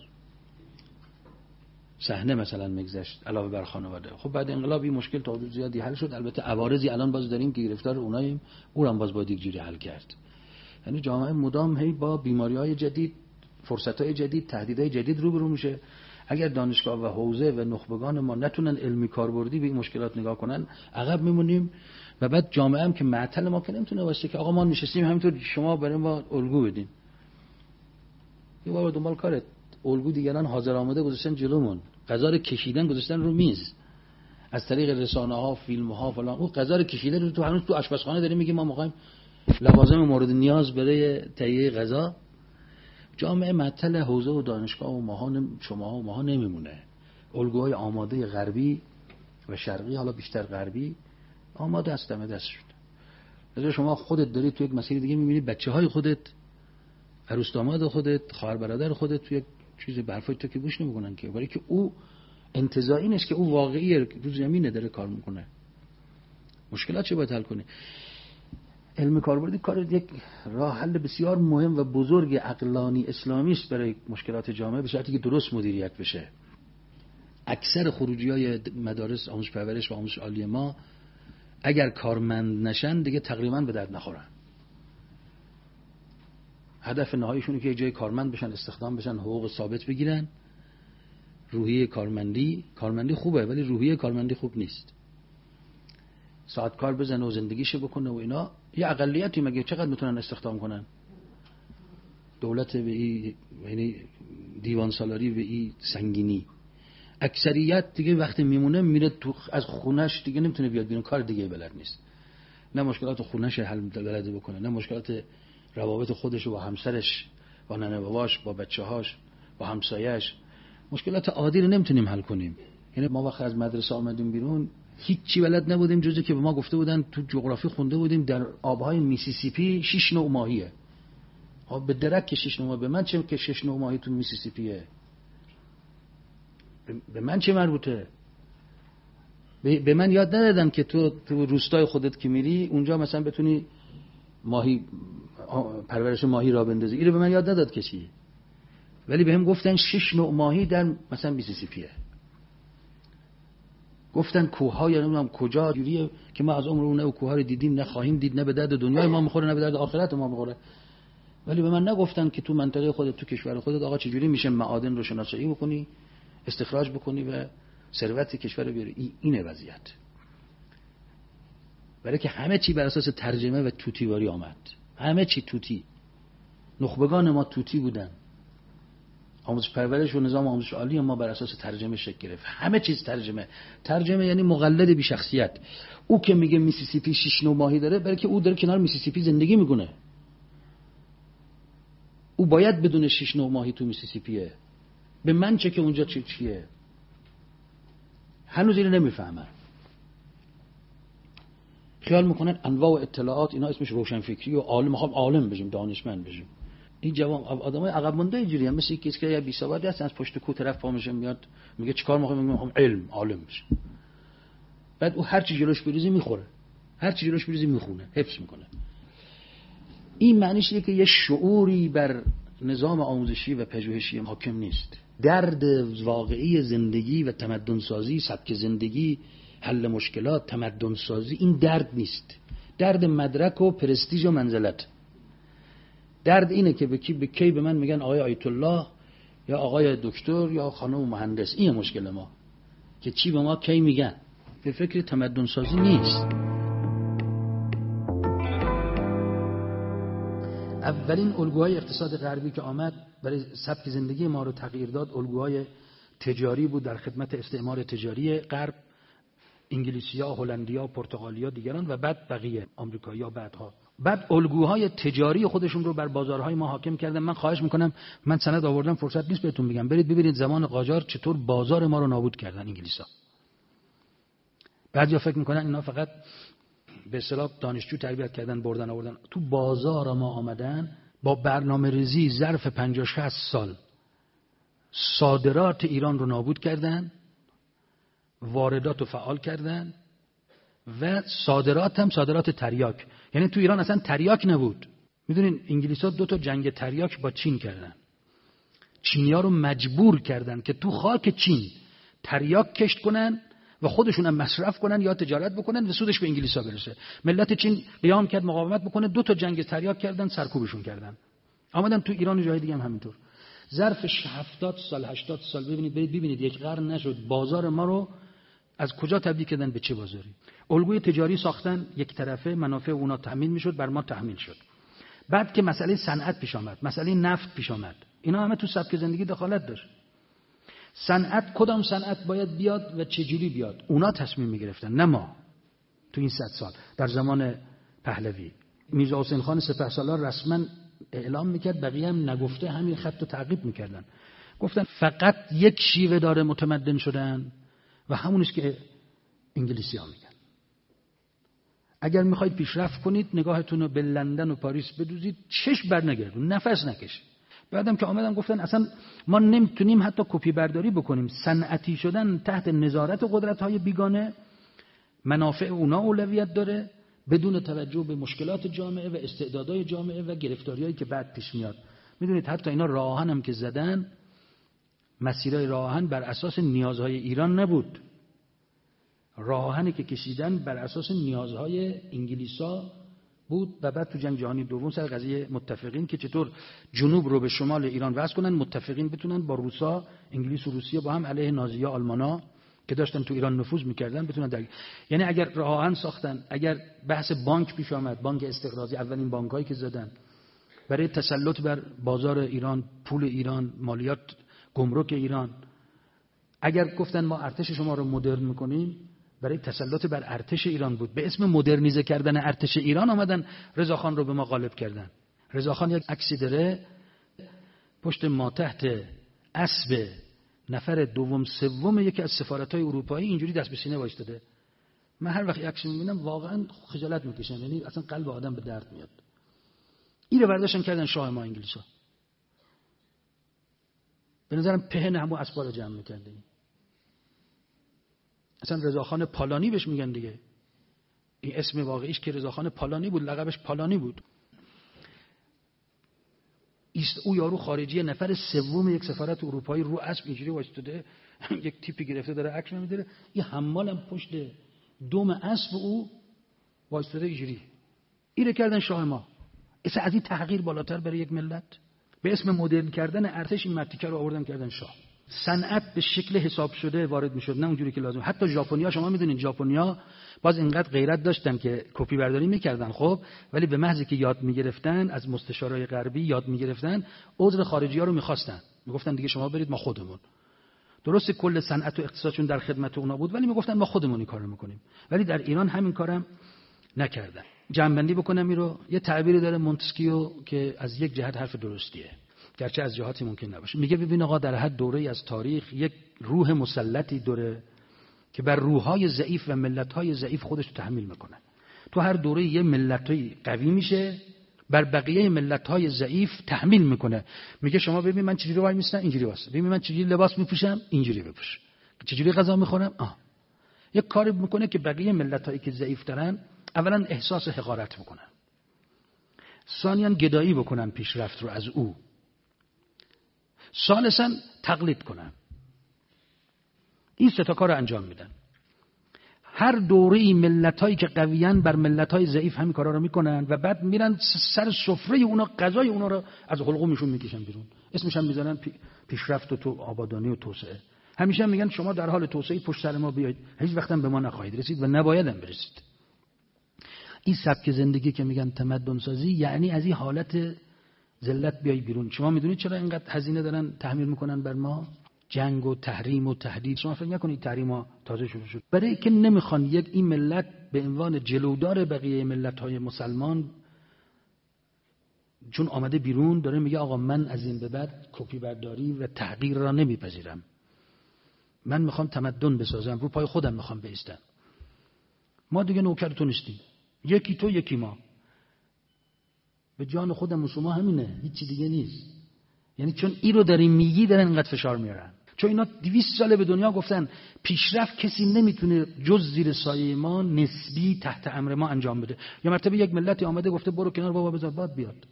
صحنه مثلا میگذشت علاوه بر خانواده. خب بعد انقلاب این مشکل تا حدود زیادی حل شد. البته عوارضی الان باز داریم که گرفتار اوناییم، اونم باز باید یک جوری حل کرد. یعنی جامعه مدام هی با بیماری‌های جدید، فرصت‌های جدید، تهدیدهای جدید روبرو میشه. اگر دانشگاه و حوزه و نخبگان ما نتونن علمی کاربردی به این مشکلات نگاه کنن، عقب میمونیم و بعد جامعه هم که معطل ما که نمیتونه واسه که آقا ما نشستیم همینطور شما برای ما الگو بدین. یه بار دنبال کارت، الگو دیگران حاضر آماده گذاشتن جلومون، غذا رو کشیدن گذاشتن رو میز از طریق رسانه‌ها، فیلم‌ها فلان. اون غذا رو کشیده رو تو هنوز تو آشپزخانه داریم میگیم ما می‌خوایم لوازم مورد نیاز برای تهیه غذا. جامعه معطل حوزه و دانشگاه و ماها نم... شما و ماها نمیمونه. الگوهای آماده غربی و شرقی، حالا بیشتر غربی، آماده است دم دست شد. لذا شما خودت داری تو یک مسیر دیگه می‌بینی بچه‌های خودت، عروس داماد خودت، خواهر برادر خودت تو یک چیز برفای تو که گوش نمی‌کنن که، برای که او انتزاعی نیست که او واقعی رو زمینه داره کار می‌کنه. مشکلات چه باید حل کنی؟ علم کاربردی کار یک راه حل بسیار مهم و بزرگ عقلانی اسلامی است برای مشکلات جامعه، به شرطی که درست مدیریت بشه. اکثر خروجی‌های مدارس آموزش پرورش و آموزش عالی ما اگر کارمند نشن دیگه تقریبا به درد نخورن. هدف نهاییشونه که جای کارمند بشن، استخدام بشن، حقوق ثابت بگیرن. روحیه کارمندی، کارمندی خوبه ولی روحیه کارمندی خوب نیست. ساعت کار بزنه و زندگیشو بکنه و اینا. یه اقلیتی مگه چقدر میتونن استخدام کنن؟ دولت به این، یعنی دیوان سالاری به این سنگینی. اکثریت دیگه وقتی میمونه میره تو از خونش دیگه نمیتونه بیاد بیرون، کار دیگه بلد نیست. نه مشکلات خونش حل بلد بکنه، نه مشکلات روابط خودش با همسرش، با ننه باباش، با بچه‌هاش، با همسایه‌اش. مشکلات عادی رو نمیتونیم حل کنیم. یعنی ما وقتی از مدرسه آمدیم بیرون هیچی بلد نبودیم جز که به ما گفته بودن تو جغرافی خونده بودیم در آبهای میسیسیپی شش نوع ماهیه. ها به درک که شش نوع، به من چه که شش نوع ماهی تو میسیسیپیه؟ به من چه مربوطه؟ به من یاد ندادن که تو تو روستای خودت که میری اونجا مثلا بتونی ماهی پرورش ماهی را بندازی. اینو به من یاد نداد کسی. ولی بهم گفتن شش نوع ماهی در مثلا میسیسیپیه. گفتن کوه‌ها یا نمیدونم کجا جوریه که ما از عمرمون نه کوه‌ها رو دیدیم نه خواهیم دید، نه به درد دنیای ما میخوره نه به درد آخرت ما میخوره. ولی به من نگفتن که تو منطقه خودت، تو کشور خودت آقا چجوری میشه معادن رو شناسایی بکنی، استخراج بکنی و ثروت کشور رو بیاری. اینه وضعیت. برای که همه چی بر اساس ترجمه و توتیواری آمد. همه چی توتی. نخبگان ما توتی بودن. آموزش پرورش و نظام آموزش عالی ما بر اساس ترجمه شکل گرفت. همه چیز ترجمه. ترجمه یعنی مقلد بی شخصیت. او که میگه میسیسیپی شش نوع ماهی داره، برای که او در کنار میسیسیپی زندگی میکنه. او باید بدون شش نوع ماهی تو میسیسیپیه. به من چه که اونجا چی چیه؟ هنوز اینو نمیفهمن. خیال میکنن انواع و اطلاعات اینا اسمش روشنفکری و عالم، میخوام عالم بشیم، دانشمند بشیم. این جوان آدمای عقب مونده اینجوریه، مثل کسی که یه بی سوادی هست از پشت کو طرف پا میشه میاد میگه چیکار میخوام، میگم علم، عالم بشم. بعد او هر چی جلوش بریزی میخوره، هر چی جلوش بریزی میخونه، حفظ میکنه. این معنیش اینه که یه شعوری بر نظام آموزشی و پژوهشی حاکم نیست. درد واقعی زندگی و تمدن سازی، سبک زندگی حل مشکلات، تمدن سازی، این درد نیست. درد مدرک و پرستیژ و منزلت. درد اینه که به کی به کی به من میگن آقای آیت الله یا آقای دکتر یا خانم مهندس. این مشکل ما که چی به ما کی میگن. به فکر تمدن سازی نیست. اولین الگوهای اقتصاد غربی که آمد برای سبک زندگی ما رو تغییر داد الگوهای تجاری بود در خدمت استعمار تجاری غرب، انگلیسی‌ها، هلندی‌ها، پرتغالی‌ها دیگران و بعد بقیه آمریکایی‌ها بعدها. بعد الگوهای تجاری خودشون رو بر بازارهای ما حاکم کردن. من خواهش میکنم، من سند آوردم فرصت نیست بهتون بگم، برید ببینید زمان قاجار چطور بازار ما رو نابود کردن انگلیس‌ها. بعضیا فکر میکنن اینا فقط به اصطلاح دانشجو تربیت کردن بردن آوردن. تو بازار ما آمدن با برنامه ریزی ظرف پنجاه شصت سال صادرات ایران رو نابود کردن، واردات رو فعال کردن و صادرات هم صادرات تریاک. یعنی تو ایران اصلا تریاک نبود. میدونین انگلیس‌ها دو تا جنگ تریاک با چین کردن. چینی‌ها رو مجبور کردن که تو خاک چین تریاک کشت کنن و خودشون هم مصرف کنن یا تجارت بکنن و سودش به انگلیس‌ها برسه. ملت چین قیام کرد مقاومت بکنه، دو تا جنگ تریاک کردن، سرکوبشون کردن. آمدن تو ایران و جای دیگه هم همینطور. ظرف هفتاد سال هشتاد سال ببینید برید ببینید یک قرن نشد بازار ما رو از کجا تبدیل کردن به چه بازاری. الگوی تجاری ساختن، یک طرفه منافع اونا تامین میشد، بر ما تحمیل شد. بعد که مسئله صنعت پیش آمد، مسئله نفت پیش آمد، اینا همه تو سبک زندگی دخالت داشت. صنعت کدام صنعت باید بیاد و چه جوری بیاد، اونا تصمیم میگرفتن، نه ما. تو این صد سال در زمان پهلوی میرزا حسین خان سپهسالار رسما اعلام میکرد، بقیه هم نگفته همین خط رو تعقیب میکردن. گفتن فقط یک شیوه داره متمدن شدن و همونیست که انگلیسی ها میگن. اگر میخواید پیشرفت کنید نگاهتون رو به لندن و پاریس بدوزید، چشم بر نگردون، نفس نکشید. بعدم که آمدن گفتن اصلا ما نمیتونیم حتی کپی برداری بکنیم. صنعتی شدن تحت نظارت قدرت‌های بیگانه، منافع اونا اولویت داره بدون توجه به مشکلات جامعه و استعدادهای جامعه و گرفتاریایی که بعد پیش میاد. میدونید حتی اینا راه آهن هم که زدن، مسیرهای راه آهن بر اساس نیازهای ایران نبود. راه آهنی که کشیدن بر اساس نیازهای انگلیسا بود و بعد تو جنگ جهانی دوم سر قضیه متفقین که چطور جنوب رو به شمال ایران وصل کنن، متفقین بتونن با روسا، انگلیس و روسیه با هم علیه نازی‌ها، آلمانا که داشتن تو ایران نفوذ میکردن بتونن در... یعنی اگر راه آهن ساختن، اگر بحث بانک پیش آمد، بانک استقراضی، اولین بانکایی که زدن برای تسلط بر بازار ایران، پول ایران، مالیات گمرک ایران، اگر گفتن ما ارتش شما رو مدرن میکنیم، برای تسلط بر ارتش ایران بود. به اسم مدرنیزه کردن ارتش ایران آمدن رضاخان رو به ما غالب کردن. رضاخان یک عکسی داره پشت ما تحت اسب نفر دوم سوم یکی از سفارت‌های اروپایی اینجوری دست به سینه وایستاده. من هر وقت عکس می‌بینم واقعا خجالت می‌کشم، یعنی اصلا قلب آدم به درد میاد. این رو برداشتن کردن شاه ما انگلیسا. به نظرم پهن همو اسبا رو جمع می‌کردن. اصلا رضاخان پالانی بهش میگن دیگه. این اسم واقعیش که رضاخان پالانی بود، لقبش پالانی بود. ایست او یارو خارجی نفر سوم یک سفارت اروپایی رو اسب اینجوری وایستاده، یک تیپی گرفته داره عکس می‌گیره، این حمالم پشت دم اسب او وایستاده اینجوری. اینو کردن شاه ما. اصلا از این تحقیر بالاتر برای یک ملت؟ به اسم مدرن کردن ارتش این متیکه رو آوردن کردن شاه. صنعت به شکل حساب شده وارد میشد، نه اونجوری که لازم. حتی ژاپنیا، شما میدونید ژاپنیا باز اینقدر غیرت داشتن که کپی برداری میکردن، خب ولی به محض که یاد میگرفتن از مستشارای غربی یاد میگرفتن، عذر خارجی‌ها رو میخواستن، میگفتن دیگه شما برید ما خودمون. درسته کل صنعت و اقتصادشون در خدمت اونا بود، ولی میگفتن ما خودمون این کارو میکنیم. ولی در ایران همین کارم نکردن. جمع‌بندی بکنم این رو، یه تعبیری داره مونتسکیو که از یک جهت حرف درستیه، گرچه از جهاتی ممکن نباشه. میگه ببین آقا، در هر دوره‌ای از تاریخ یک روح مسلطی داره که بر روح‌های ضعیف و ملت‌های ضعیف خودش رو تحمیل میکنه. تو هر دوره‌ای یه ملت‌ای قوی میشه، بر بقیه ملت‌های ضعیف تحمیل میکنه. میگه شما ببین من چجوری وای میستم، اینجوری واسه. ببین من چجوری لباس میپوشم، اینجوری بپوش. چجوری غذا میخورم، آه. یک کاری میکنه که بقیه ملت‌هایی که ضعیف‌ترن اولا احساس حقارت بکنن، ثانیاً گدایی بکنن پیشرفت رو از او، ثالثاً تقلید کنن. این سه تا کار رو انجام میدن. هر دوره‌ای ملت‌هایی که قویان بر ملت‌های ضعیف همین کارا رو میکنن و بعد میرن سر سفره اونا غذای اونا رو از حلقومشون میکشن بیرون. اسمش هم میذارن پی، پیشرفت و تو آبادانی و توسعه. همیشه هم میگن شما در حال توسعه پشت سر ما بیاید، هیچ وقت هم به ما نخواهید رسید و نباید هم برسید. این سبک زندگی که میگن تمدن سازی یعنی از این حالت ذلت بیای بیرون. شما میدونید چرا اینقدر هزینه دارن تحمیل میکنن بر ما؟ جنگ و تحریم و تهدید. شما فکر نکنید تحریم‌ها تازه شروع شد. برای که نمیخوان یک این ملت به عنوان جلودار بقیه ملت‌های مسلمان، چون آمده بیرون داره میگه آقا من از این به بعد کپی برداری و تحقیر را نمیپذیرم. من میخوام تمدن بسازم، رو پای خودم میخوام بایستم. ما دیگه نوکر تو نیستیم. یکی تو یکی ما. به جان خودم و شما همینه، هیچی دیگه نیست. یعنی چون این رو داریم میگی دارن اینقدر فشار میارن. چون اینا دویست ساله به دنیا گفتن پیشرفت کسی نمیتونه جز زیر سایه ما نسبی تحت امر ما انجام بده. یا مرتبه یک ملتی آمده گفته برو کنار بابا بذار باد بیاد.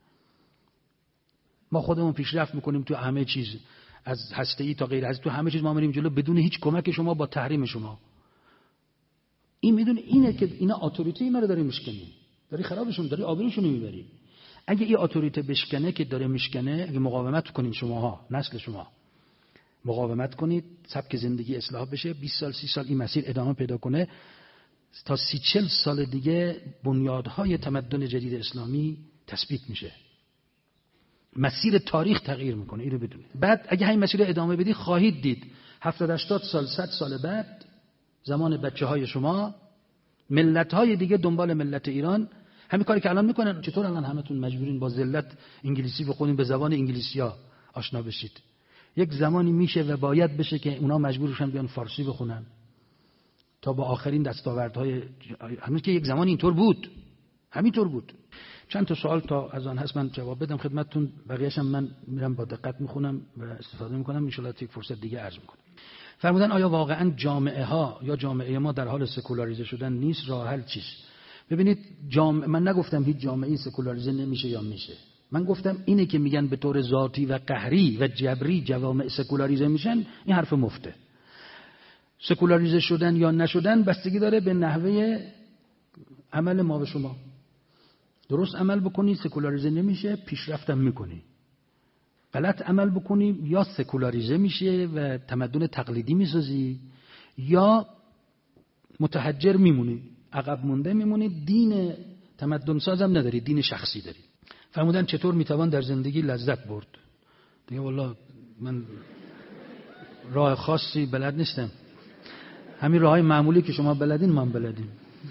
ما خودمون پیشرفت میکنیم تو همه چیز، از هسته‌ای تا غیر هسته، تو همه چیز ما میریم جلو بدون هیچ کمک شما، با تحریم شما. این میدونه اینه که اینا اتوریته اینا رو داره میشکنه، داری خرابشون، داری آبروشون میبری. اگه این اتوریته بشکنه که داره میشکنه، اگه مقاومت کنین شماها، نسل شما مقاومت کنید، سبک زندگی اصلاح بشه، بیست سال سی سال این مسیر ادامه پیدا کنه، تا سی چل سال دیگه بنیادهای تمدن جدید اسلامی تثبیت میشه. مسیر تاریخ تغییر میکنه، اینو بدونید. بعد اگه همین مسیر ادامه بدی خواهید دید هفتاد هشتاد سال صد سال بعد، زمان بچه‌های شما، ملت‌های دیگه دنبال ملت ایران همین کاری که الان میکنن. چطور الان همتون مجبورین با ذلت انگلیسی بخونین، به زبان انگلیسی‌ها آشنا بشید؟ یک زمانی میشه و باید بشه که اونا مجبورشن بیان فارسی بخونن تا با آخرین دستاوردهای، همین که یک زمان اینطور بود، همینطور بود. چند تا سوال تا از آن هست من جواب بدم خدمتتون، بقیه‌اش هم من میرم با دقت میخونم و استفاده میکنم، ان شاءالله یک فرصت دیگه عرض میکنم. فرمودن آیا واقعا جامعه ها یا جامعه ما در حال سکولاریزه شدن نیست؟ راه حل چیست؟ ببینید جامعه، من نگفتم هیچ جامعه‌ای سکولاریزه نمیشه یا میشه. من گفتم اینه که میگن به طور ذاتی و قهری و جبری جوامع سکولاریزه میشن، این حرف مفته. سکولاریزه شدن یا نشدن بستگی داره به نحوه عمل ما و شما. درست عمل بکنی سکولاریزه نمیشه، پیشرفتم میکنی. غلط عمل بکنی یا سکولاریزه میشه و تمدن تقلیدی میسازی یا متحجر میمونی، عقب مونده میمونی، دین تمدن سازم نداری، دین شخصی داری. فرمودن چطور میتوان در زندگی لذت برد؟ دیگه والله من راه خاصی بلد نیستم، همین راههای معمولی که شما بلدین ما هم بلدیم.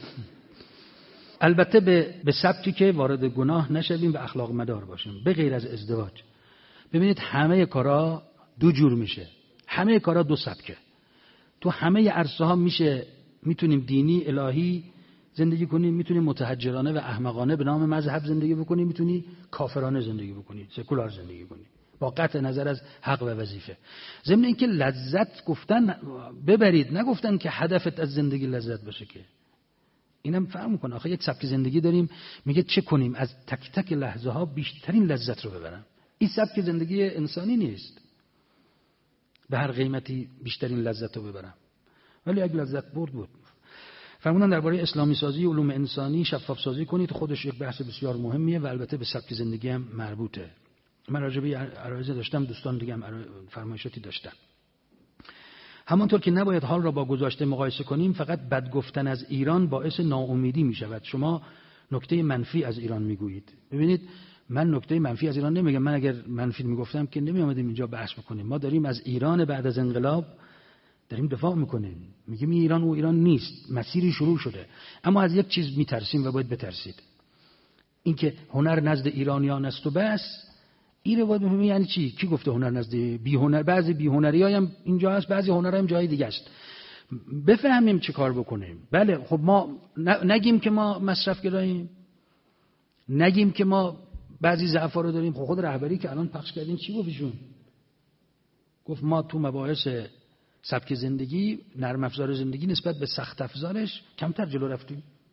البته به به سبکی که وارد گناه نشویم و اخلاق مدار باشیم، به غیر از ازدواج. ببینید همه کارا دو جور میشه، همه کارا دو سبکه. تو همه عرصه ها میشه، میتونیم دینی الهی زندگی کنیم، میتونیم متحجرانه و احمقانه به نام مذهب زندگی بکنیم، میتونی کافرانه زندگی بکنی، سکولار زندگی کنی، با قطع نظر از حق و وظیفه. ضمن اینکه لذت گفتن ببرید، نگفتن که هدفت از زندگی لذت باشه که. اینم فهم کن. آخه یک سبک زندگی داریم میگه چه کنیم از تک تک لحظه ها بیشترین لذت رو ببرم. این سبک زندگی انسانی نیست، به هر قیمتی بیشترین لذت رو ببرم، ولی اگه لذت برد بود. فرمودن درباره اسلامی سازی علوم انسانی شفاف سازی کنید، خودش یک بحث بسیار مهمیه و البته به سبک زندگی هم مربوطه. من راجع به عرایض داشتم، دوستان دیگه هم فرمایشاتی داشتن. همانطور که نباید حال را با گذشته مقایسه کنیم، فقط بد گفتن از ایران باعث ناامیدی می شود. شما نکته منفی از ایران میگویید. ببینید من نکته منفی از ایران نمیگم، من اگر منفی میگفتم که نمی اومدیم اینجا بحث بکنیم. ما داریم از ایران بعد از انقلاب داریم دفاع میکنیم، میگیم ایران و ایران نیست، مسیری شروع شده. اما از یک چیز میترسیم و باید بترسید، اینکه هنر نزد ایرانیان است و بس. این رو باید بفهمیم یعنی چی. کی گفته هنر نزد بی هنر؟ بعضی بی هنری‌ها هم اینجا هست، بعضی هنرها هم جای دیگه است. بفهمیم چه کار بکنیم. بله خب ما نگیم که ما مصرف گراییم، نگیم که ما بعضی ضعفا رو داریم. خب خود رهبری که الان پخش کردین چی گفتشون؟ گفت ما تو مباحث سبک زندگی، نرم افزار زندگی نسبت به سخت افزارش کمتر جلو رفتیم.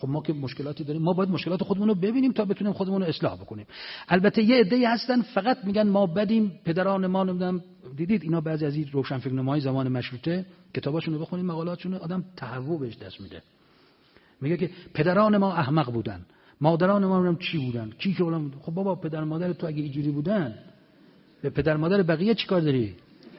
خب ما که مشکلاتی داریم، ما باید مشکلات خودمون رو ببینیم تا بتونیم خودمون رو اصلاح بکنیم. البته یه عده‌ای هستن فقط میگن ما بدیم، پدران ما نمیدونم، دیدید اینا بعضی از این روشنفکرنمای زمان مشروطه کتاباشونو بخونید، مقالاتشون، آدم تهوع بهش دست میده. میگه که پدران ما احمق بودن، مادران ما هم چی بودن، کی که بودن. خب بابا پدر مادر تو اگه اینجوری بودن، به پدر مادر بقیه چیکار داری؟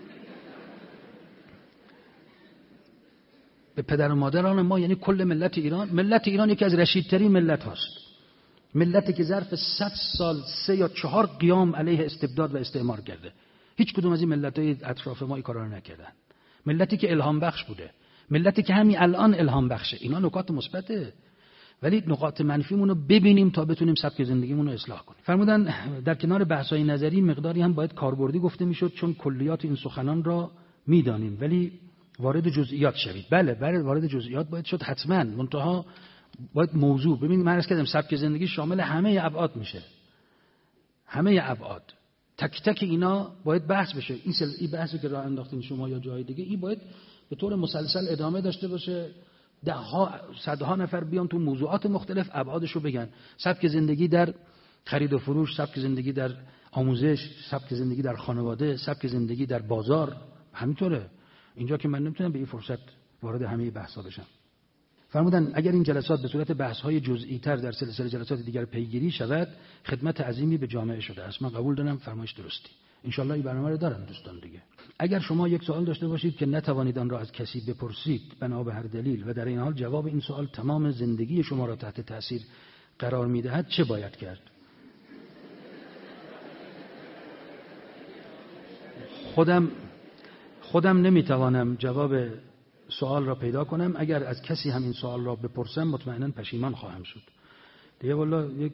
به پدر و مادران ما یعنی کل ملت ایران. ملت ایران یکی از رشیدترین ملت هاست، ملتی که ظرف صد سال سه یا چهار قیام علیه استبداد و استعمار کرده. هیچ کدوم از این ملت‌های اطراف ما این کارا رو نکردن. ملتی که الهام بخش بوده، ملتی که همین الان الهام بخشه. اینا نکات مثبته، ولی نقاط منفیمون رو ببینیم تا بتونیم سبک زندگیمون رو اصلاح کنیم. فرمودن در کنار بحث‌های نظری مقداری هم باید کاربردی گفته میشد، چون کلیات این سخنان را میدانیم ولی وارد جزئیات شوید. بله بله وارد جزئیات باید شد حتما، منتها باید موضوع ببینید. من عرض کردم سبک زندگی شامل همه ابعاد میشه، همه ابعاد، تک تک اینا باید بحث بشه. این سل... این بحثی که راه انداختین شما یا جای دیگه، این باید به طور مسلسل ادامه داشته باشه. ده ها صدها نفر بیان تو موضوعات مختلف ابعادش رو بگن. سبک زندگی در خرید و فروش، سبک زندگی در آموزش، سبک زندگی در خانواده، سبک زندگی در بازار، همینطوره. اینجا که من نمیتونم به این فرصت وارد همه بحث‌ها بشم. فرمودن اگر این جلسات به صورت بحث‌های جزئی‌تر در سلسله جلسات دیگر پیگیری شود، خدمت عظیمی به جامعه شده است. من قبول دارم، فرمایش درستی. انشالله این برنامه رو دارن دوستان دیگه. اگر شما یک سوال داشته باشید که نتوانید آن را از کسی بپرسید بنا به هر دلیل و در این حال جواب این سوال تمام زندگی شما را تحت تاثیر قرار می‌دهد، چه باید کرد؟ خودم خودم نمیتوانم جواب سوال را پیدا کنم. اگر از کسی همین سوال را بپرسم مطمئنا پشیمان خواهم شد. دیگه والله یک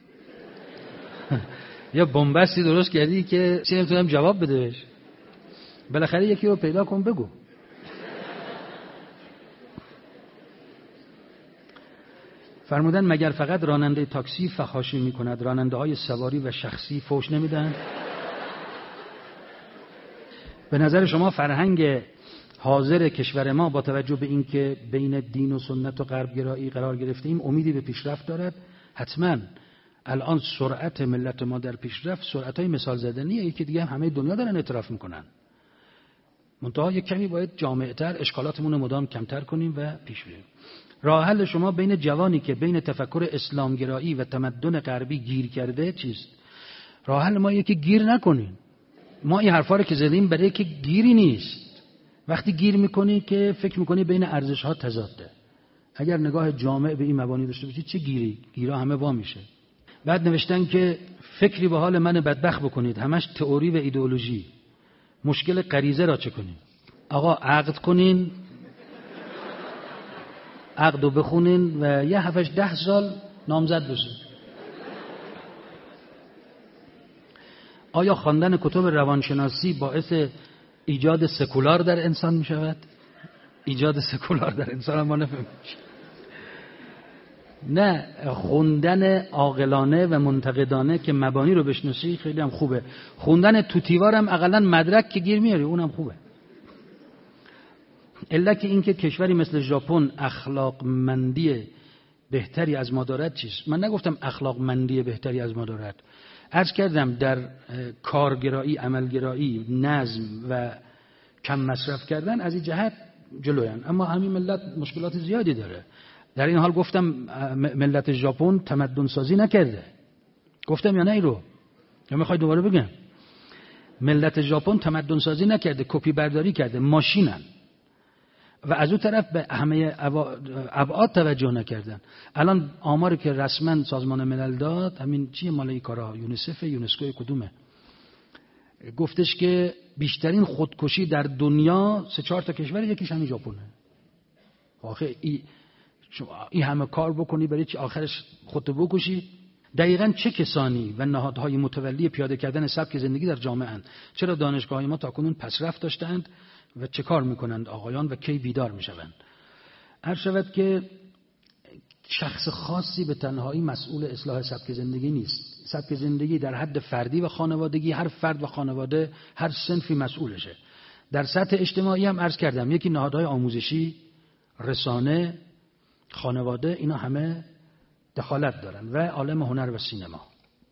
یا بنبستی درست کردی که چه نمیتونم جواب بده بهش. بالاخره یکی رو پیدا کن بگو. فرمودن مگر فقط راننده تاکسی فحاشی میکند، راننده های سواری و شخصی فحش نمیدن؟ به نظر شما فرهنگ حاضر کشور ما با توجه به اینکه بین دین و سنت و غربگرایی قرار گرفته ایم امیدی به پیشرفت دارد؟ حتما. الان سرعت ملت ما در پیشرفت سرعت‌های مثال زدنیه که دیگه همه دنیا دارن اعتراف میکنن. منتها یک کمی باید جامع‌تر اشکالاتمون رو مدام کمتر کنیم و پیش بریم. راه حل شما بین جوانی که بین تفکر اسلامگرایی و تمدن غربی گیر کرده چیست؟ راه حل ما یکی گیر نکنیم. ما این حرفا رو که زدیم برای که گیری نیست. وقتی گیر میکنی که فکر میکنی بین ارزش‌ها تضاده. اگر نگاه جامع به این مبانی داشته باشید چه گیری؟ گیرا همه وا میشه. بعد نوشتن که فکری به حال من بدبخت بکنید، همش تئوری و ایدئولوژی. مشکل غریزه را چه کنیم؟ آقا عقد کنین، عقدو بخونین و یه هفتش ده سال نامزد بشین. آیا خواندن کتب روانشناسی باعث ایجاد سکولار در انسان می شود؟ ایجاد سکولار در انسان ما نفهمیم. نه، خوندن عاقلانه و منتقدانه که مبانی رو بشناسی خیلی هم خوبه. خوندن توتیوار هم اقلا مدرک که گیر میاری اونم خوبه. الا که این که کشوری مثل ژاپن اخلاقمندی بهتری از ما دارد چیست؟ من نگفتم اخلاقمندی بهتری از ما دارد. عرض کردم در کارگرایی، عملگرایی، نظم و کم مصرف کردن از این جهت جلوین، اما همین ملت مشکلات زیادی داره. در این حال گفتم ملت ژاپن تمدن سازی نکرده. گفتم یا نه ای رو؟ یا میخوای دوباره بگم؟ ملت ژاپن تمدن سازی نکرده، کپی برداری کرده، ماشینن. و از اون طرف به همه ابعاد توجه نکردن. الان آماری که رسما سازمان ملل داد، همین چیه مال این کارا، یونیسف، یونسکو، کدومه، گفتش که بیشترین خودکشی در دنیا سه چهار تا کشور، یکیش همین ژاپنه. آخه این این همه کار بکنی برای چی آخرش خودت بکشی؟ دقیقاً چه کسانی و نهادهای متولی پیاده کردن سبک زندگی در جامعه اند؟ چرا دانشگاه‌های ما تاکنون پسرفت داشتند و چه کار میکنند آقایان و کی بیدار میشوند؟ هر شود که شخص خاصی به تنهایی مسئول اصلاح سبک زندگی نیست. سبک زندگی در حد فردی و خانوادگی، هر فرد و خانواده هر صنفی مسئولشه. در سطح اجتماعی هم عرض کردم، یکی نهادهای آموزشی، رسانه، خانواده، اینا همه دخالت دارن و عالم هنر و سینما.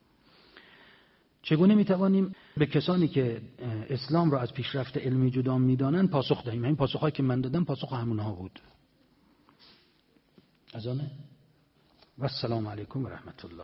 چگونه میتوانیم به کسانی که اسلام را از پیشرفت علمی جدا میدانند پاسخ دهیم؟ این پاسخهایی که من دادم پاسخ همونها بود. از آنه و السلام علیکم و رحمت الله.